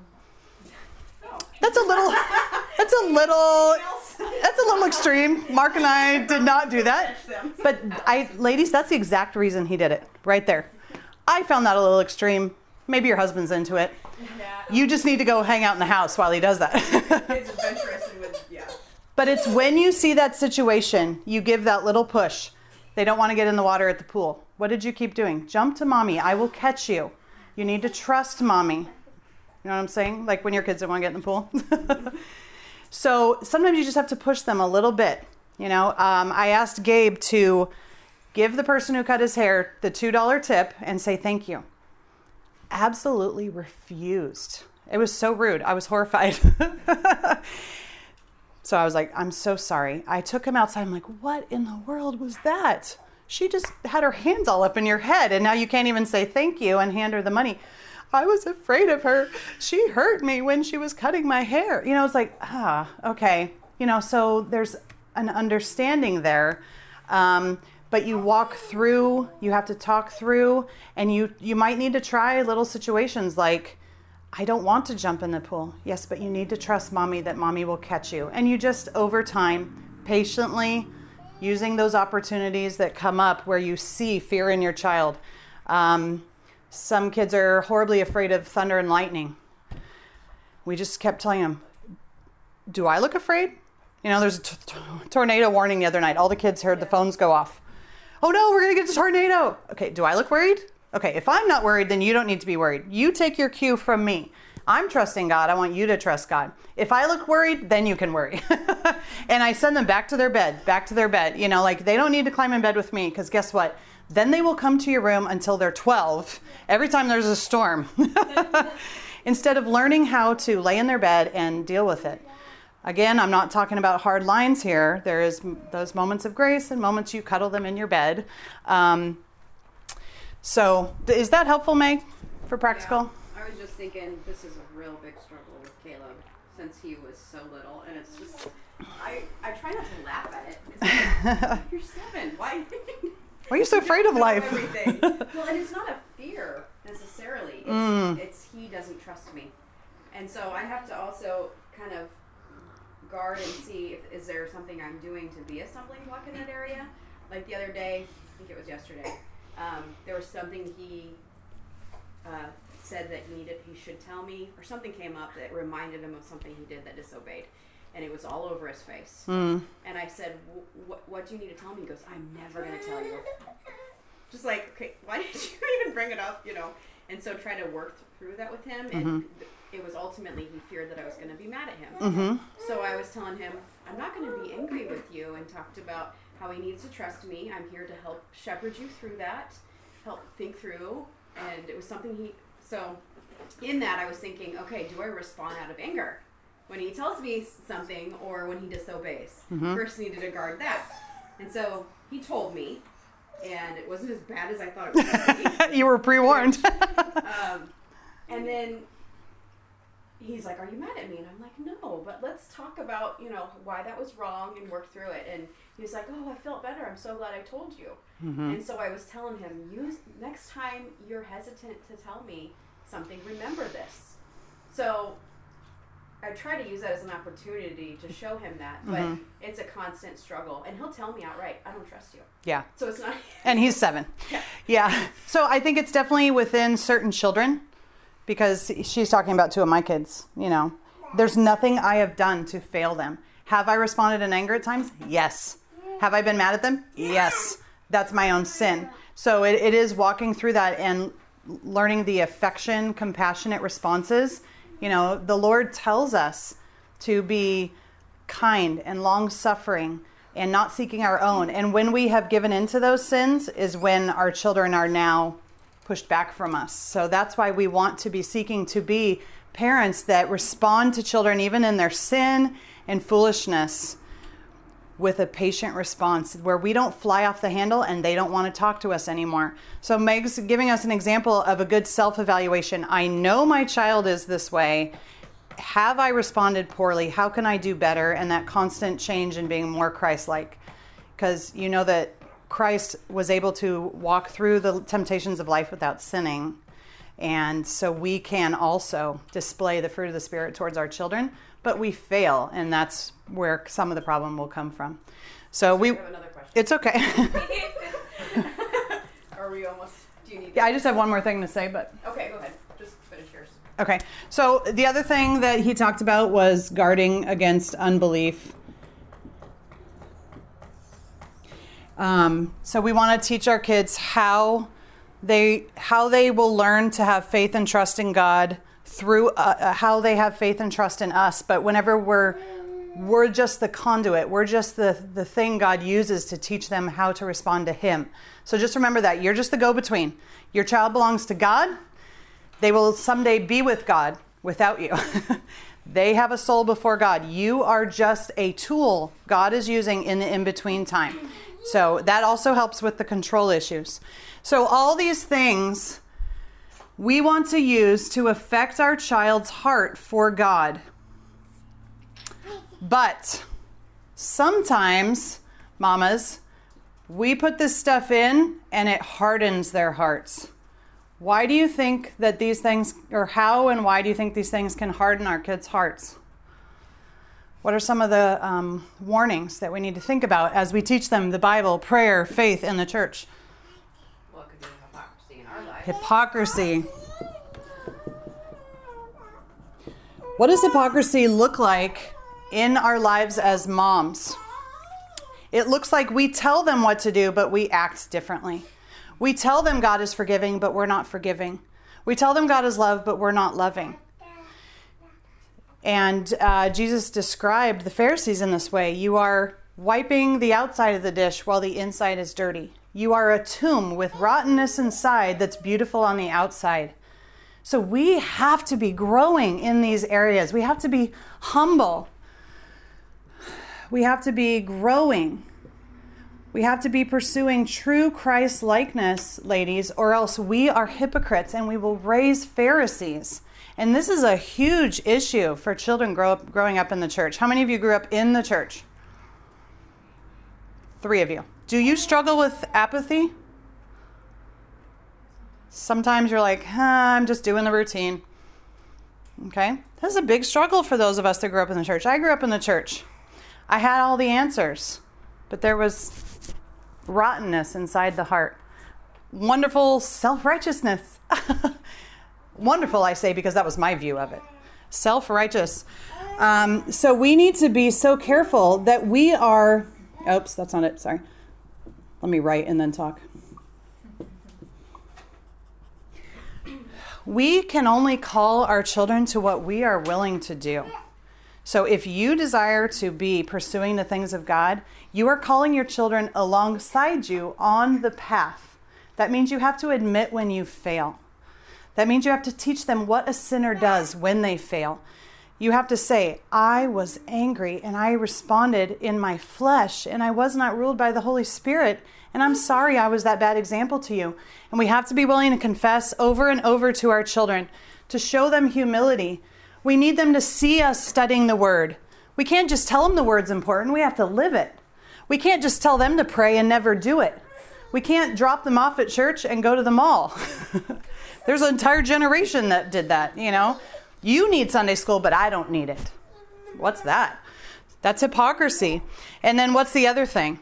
That's a little extreme. Mark and I did not do that. But ladies, that's the exact reason he did it, right there. I found that a little extreme. Maybe your husband's into it. Yeah. You just need to go hang out in the house while he does that. Kids adventurous with, yeah. But it's when you see that situation, you give that little push. They don't want to get in the water at the pool. What did you keep doing? Jump to mommy. I will catch you. You need to trust mommy. You know what I'm saying? Like when your kids don't want to get in the pool. So sometimes you just have to push them a little bit. I asked Gabe to give the person who cut his hair the $2 tip and say thank you. Absolutely refused. It was so rude. I was horrified. So I was like, I'm so sorry. I took him outside. I'm like, what in the world was that? She just had her hands all up in your head, and now you can't even say thank you and hand her the money. I was afraid of her. She hurt me when she was cutting my hair. It's like, okay. So there's an understanding there. But you walk through, you have to talk through, and you might need to try little situations like, I don't want to jump in the pool. Yes, but you need to trust mommy that mommy will catch you. And you just, over time, patiently, using those opportunities that come up where you see fear in your child. Some kids are horribly afraid of thunder and lightning. We just kept telling them, do I look afraid? There's a tornado warning the other night. All the kids heard the phones go off. Oh no, we're going to get a tornado. Okay, do I look worried? Okay, if I'm not worried, then you don't need to be worried. You take your cue from me. I'm trusting God. I want you to trust God. If I look worried, then you can worry. And I send them back to their bed. They don't need to climb in bed with me, because guess what? Then they will come to your room until they're 12, every time there's a storm, instead of learning how to lay in their bed and deal with it. Again, I'm not talking about hard lines here. There is those moments of grace and moments you cuddle them in your bed. So is that helpful, Meg, for practical? Yeah, I was just thinking this is a real big struggle with Caleb since he was so little. And it's just, I try not to laugh at it. It's like, you're 7. Why are you so afraid of life? Everything. Well, and it's not a fear necessarily. It's he doesn't trust me. And so I have to also kind of guard and see is there something I'm doing to be a stumbling block in that area. Like the other day, I think it was yesterday, there was something he said that he should tell me, or something came up that reminded him of something he did that disobeyed. And it was all over his face. And I said, what do you need to tell me? He goes, I'm never going to tell you. Just like, okay, why did you even bring it up, And so try to work through that with him. And it was ultimately, he feared that I was going to be mad at him. So I was telling him, I'm not going to be angry with you, and talked about how he needs to trust me. I'm here to help shepherd you through that, help think through. And it was something so in that I was thinking, okay, do I respond out of anger when he tells me something or when he disobeys? First needed to guard that. And so he told me, and it wasn't as bad as I thought it was going to be. You were pre-warned. And then he's like, are you mad at me? And I'm like, no, but let's talk about, why that was wrong and work through it. And he's like, oh, I felt better. I'm so glad I told you. And so I was telling him, next time you're hesitant to tell me something, remember this. So I try to use that as an opportunity to show him that, but it's a constant struggle. And he'll tell me outright, I don't trust you. Yeah. So it's not... And he's 7. Yeah. So I think it's definitely within certain children, because she's talking about 2 of my kids, There's nothing I have done to fail them. Have I responded in anger at times? Yes. Have I been mad at them? Yes. That's my own sin. So it is walking through that and learning the affection, compassionate responses. The Lord tells us to be kind and long-suffering and not seeking our own. And when we have given into those sins is when our children are now pushed back from us. So that's why we want to be seeking to be parents that respond to children even in their sin and foolishness with a patient response where we don't fly off the handle and they don't want to talk to us anymore. So Meg's giving us an example of a good self-evaluation. I know my child is this way. Have I responded poorly? How can I do better? And that constant change and being more Christ-like. Because that Christ was able to walk through the temptations of life without sinning. And so we can also display the fruit of the Spirit towards our children, but we fail, and that's where some of the problem will come from. So I have another question. It's okay. Are we almost, do you need Yeah, I just have one more thing to say, but... Okay, go ahead. Just finish yours. Okay. So the other thing that he talked about was guarding against unbelief. So we want to teach our kids how they will learn to have faith and trust in God through how they have faith and trust in us. But whenever we're just the conduit, we're just the thing God uses to teach them how to respond to Him. So just remember that you're just the go-between. Your child belongs to God. They will someday be with God without you. They have a soul before God. You are just a tool God is using in the in-between time. So that also helps with the control issues. So all these things we want to use to affect our child's heart for God. But sometimes, mamas, we put this stuff in and it hardens their hearts. Why do you think that these things, or how and why do you think these things can harden our kids' hearts? What are some of the warnings that we need to think about as we teach them the Bible, prayer, faith, and the church? Well, it could be hypocrisy in our lives. Hypocrisy. What does hypocrisy look like in our lives as moms? It looks like we tell them what to do, but we act differently. We tell them God is forgiving, but we're not forgiving. We tell them God is love, but we're not loving. And Jesus described the Pharisees in this way. You are wiping the outside of the dish while the inside is dirty. You are a tomb with rottenness inside that's beautiful on the outside. So we have to be growing in these areas. We have to be humble. We have to be growing. We have to be pursuing true Christ-likeness, ladies, or else we are hypocrites and we will raise Pharisees. And this is a huge issue for children growing up in the church. How many of you grew up in the church? 3 of you. Do you struggle with apathy? Sometimes you're like, I'm just doing the routine. Okay? This is a big struggle for those of us that grew up in the church. I grew up in the church. I had all the answers, but there was rottenness inside the heart. Wonderful self-righteousness. Wonderful, I say, because that was my view of it. Self-righteous. So we need to be so careful that we are... Oops, that's not it. Sorry. Let me write and then talk. We can only call our children to what we are willing to do. So if you desire to be pursuing the things of God, you are calling your children alongside you on the path. That means you have to admit when you fail. That means you have to teach them what a sinner does when they fail. You have to say, I was angry and I responded in my flesh and I was not ruled by the Holy Spirit. And I'm sorry I was that bad example to you. And we have to be willing to confess over and over to our children to show them humility. We need them to see us studying the Word. We can't just tell them the Word's important. We have to live it. We can't just tell them to pray and never do it. We can't drop them off at church and go to the mall. There's an entire generation that did that, you know. You need Sunday school, but I don't need it. What's that? That's hypocrisy. And then what's the other thing?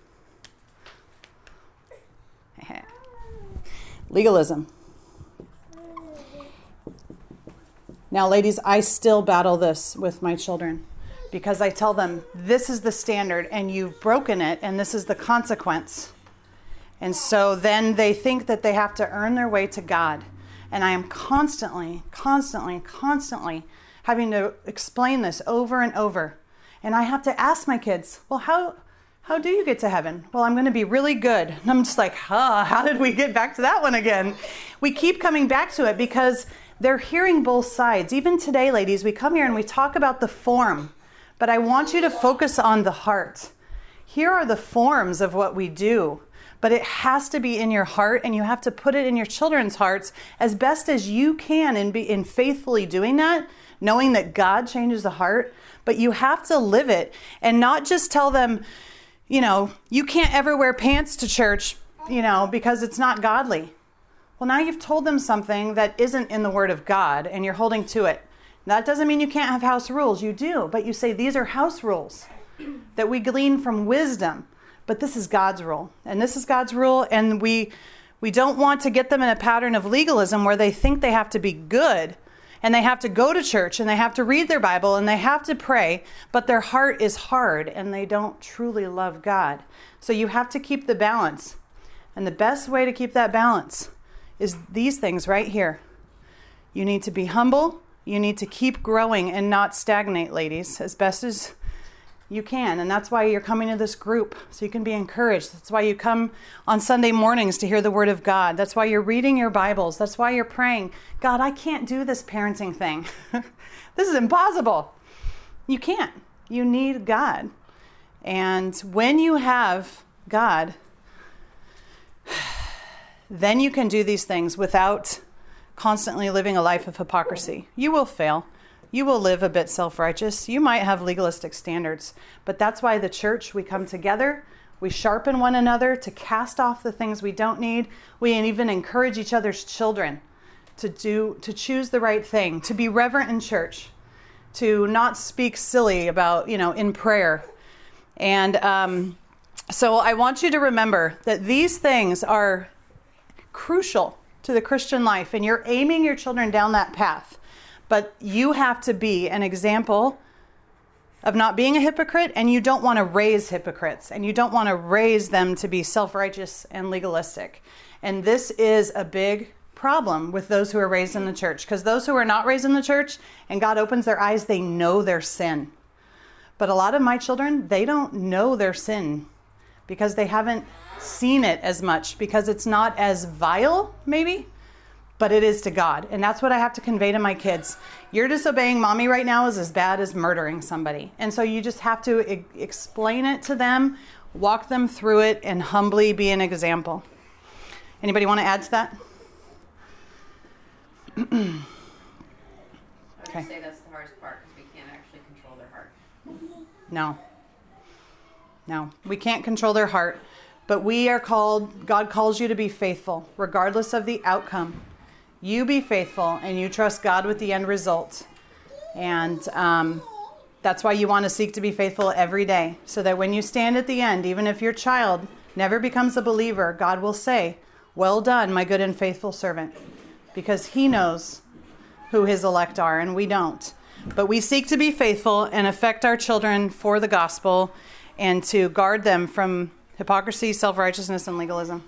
Legalism. Now, ladies, I still battle this with my children because I tell them this is the standard and you've broken it and this is the consequence. And so then they think that they have to earn their way to God. And I am constantly having to explain this over and over. And I have to ask my kids, well, how do you get to heaven? Well, I'm going to be really good. And I'm just like, how did we get back to that one again? We keep coming back to it because they're hearing both sides. Even today, ladies, we come here and we talk about the form. But I want you to focus on the heart. Here are the forms of what we do. But it has to be in your heart, and you have to put it in your children's hearts as best as you can in faithfully doing that, knowing that God changes the heart. But you have to live it and not just tell them, you know, you can't ever wear pants to church, you know, because it's not godly. Well, now you've told them something that isn't in the Word of God, and you're holding to it. That doesn't mean you can't have house rules. You do, but you say these are house rules that we glean from wisdom. But this is God's rule, and this is God's rule, and we don't want to get them in a pattern of legalism where they think they have to be good, and they have to go to church, and they have to read their Bible, and they have to pray, but their heart is hard, and they don't truly love God. So you have to keep the balance, and the best way to keep that balance is these things right here. You need to be humble. You need to keep growing and not stagnate, ladies, as best as You can, and that's why you're coming to this group, so you can be encouraged. That's why you come on Sunday mornings to hear the Word of God. That's why you're reading your Bibles. That's why you're praying, God, I can't do this parenting thing. This is impossible. You can't. You need God. And when you have God, then you can do these things without constantly living a life of hypocrisy. You will fail. You will live a bit self-righteous. You might have legalistic standards, but that's why the church, we come together, we sharpen one another to cast off the things we don't need. We even encourage each other's children to choose the right thing, to be reverent in church, to not speak silly about, in prayer. And so I want you to remember that these things are crucial to the Christian life, and you're aiming your children down that path. But you have to be an example of not being a hypocrite, and you don't want to raise hypocrites, and you don't want to raise them to be self-righteous and legalistic. And this is a big problem with those who are raised in the church, because those who are not raised in the church and God opens their eyes, they know their sin. But a lot of my children, they don't know their sin because they haven't seen it as much, because it's not as vile, maybe, but it is to God. And that's what I have to convey to my kids. You're disobeying mommy right now is as bad as murdering somebody. And so you just have to explain it to them, walk them through it, and humbly be an example. Anybody want to add to that? I would say that's the hardest part, because we can't actually control their heart. No, we can't control their heart, but we are called, God calls you to be faithful, regardless of the outcome. You be faithful, and you trust God with the end result. And that's why you want to seek to be faithful every day, so that when you stand at the end, even if your child never becomes a believer, God will say, well done, my good and faithful servant, because he knows who his elect are, and we don't. But we seek to be faithful and affect our children for the gospel, and to guard them from hypocrisy, self-righteousness, and legalism.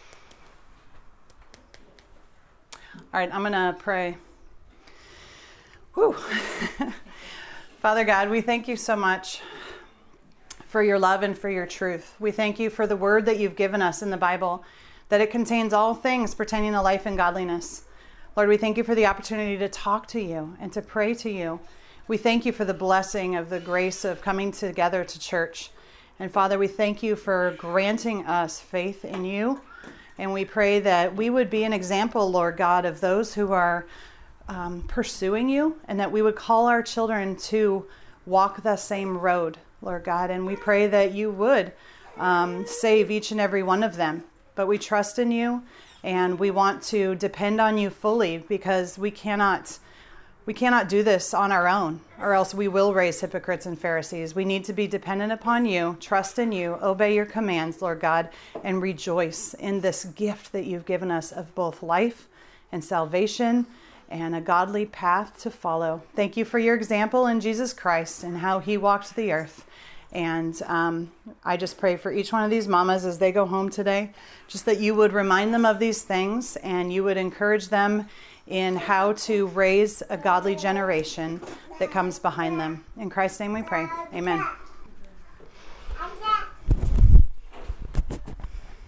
All right, I'm going to pray. Whew. Father God, we thank you so much for your love and for your truth. We thank you for the word that you've given us in the Bible, that it contains all things pertaining to life and godliness. Lord, we thank you for the opportunity to talk to you and to pray to you. We thank you for the blessing of the grace of coming together to church. And Father, we thank you for granting us faith in you. And we pray that we would be an example, Lord God, of those who are pursuing you, and that we would call our children to walk the same road, Lord God. And we pray that you would save each and every one of them. But we trust in you, and we want to depend on you fully, because we cannot do this on our own, or else we will raise hypocrites and Pharisees. We need to be dependent upon you, trust in you, obey your commands, Lord God, and rejoice in this gift that you've given us of both life and salvation and a godly path to follow. Thank you for your example in Jesus Christ and how he walked the earth. And I just pray for each one of these mamas as they go home today, just that you would remind them of these things, and you would encourage them in how to raise a godly generation that comes behind them. In Christ's name we pray. Amen.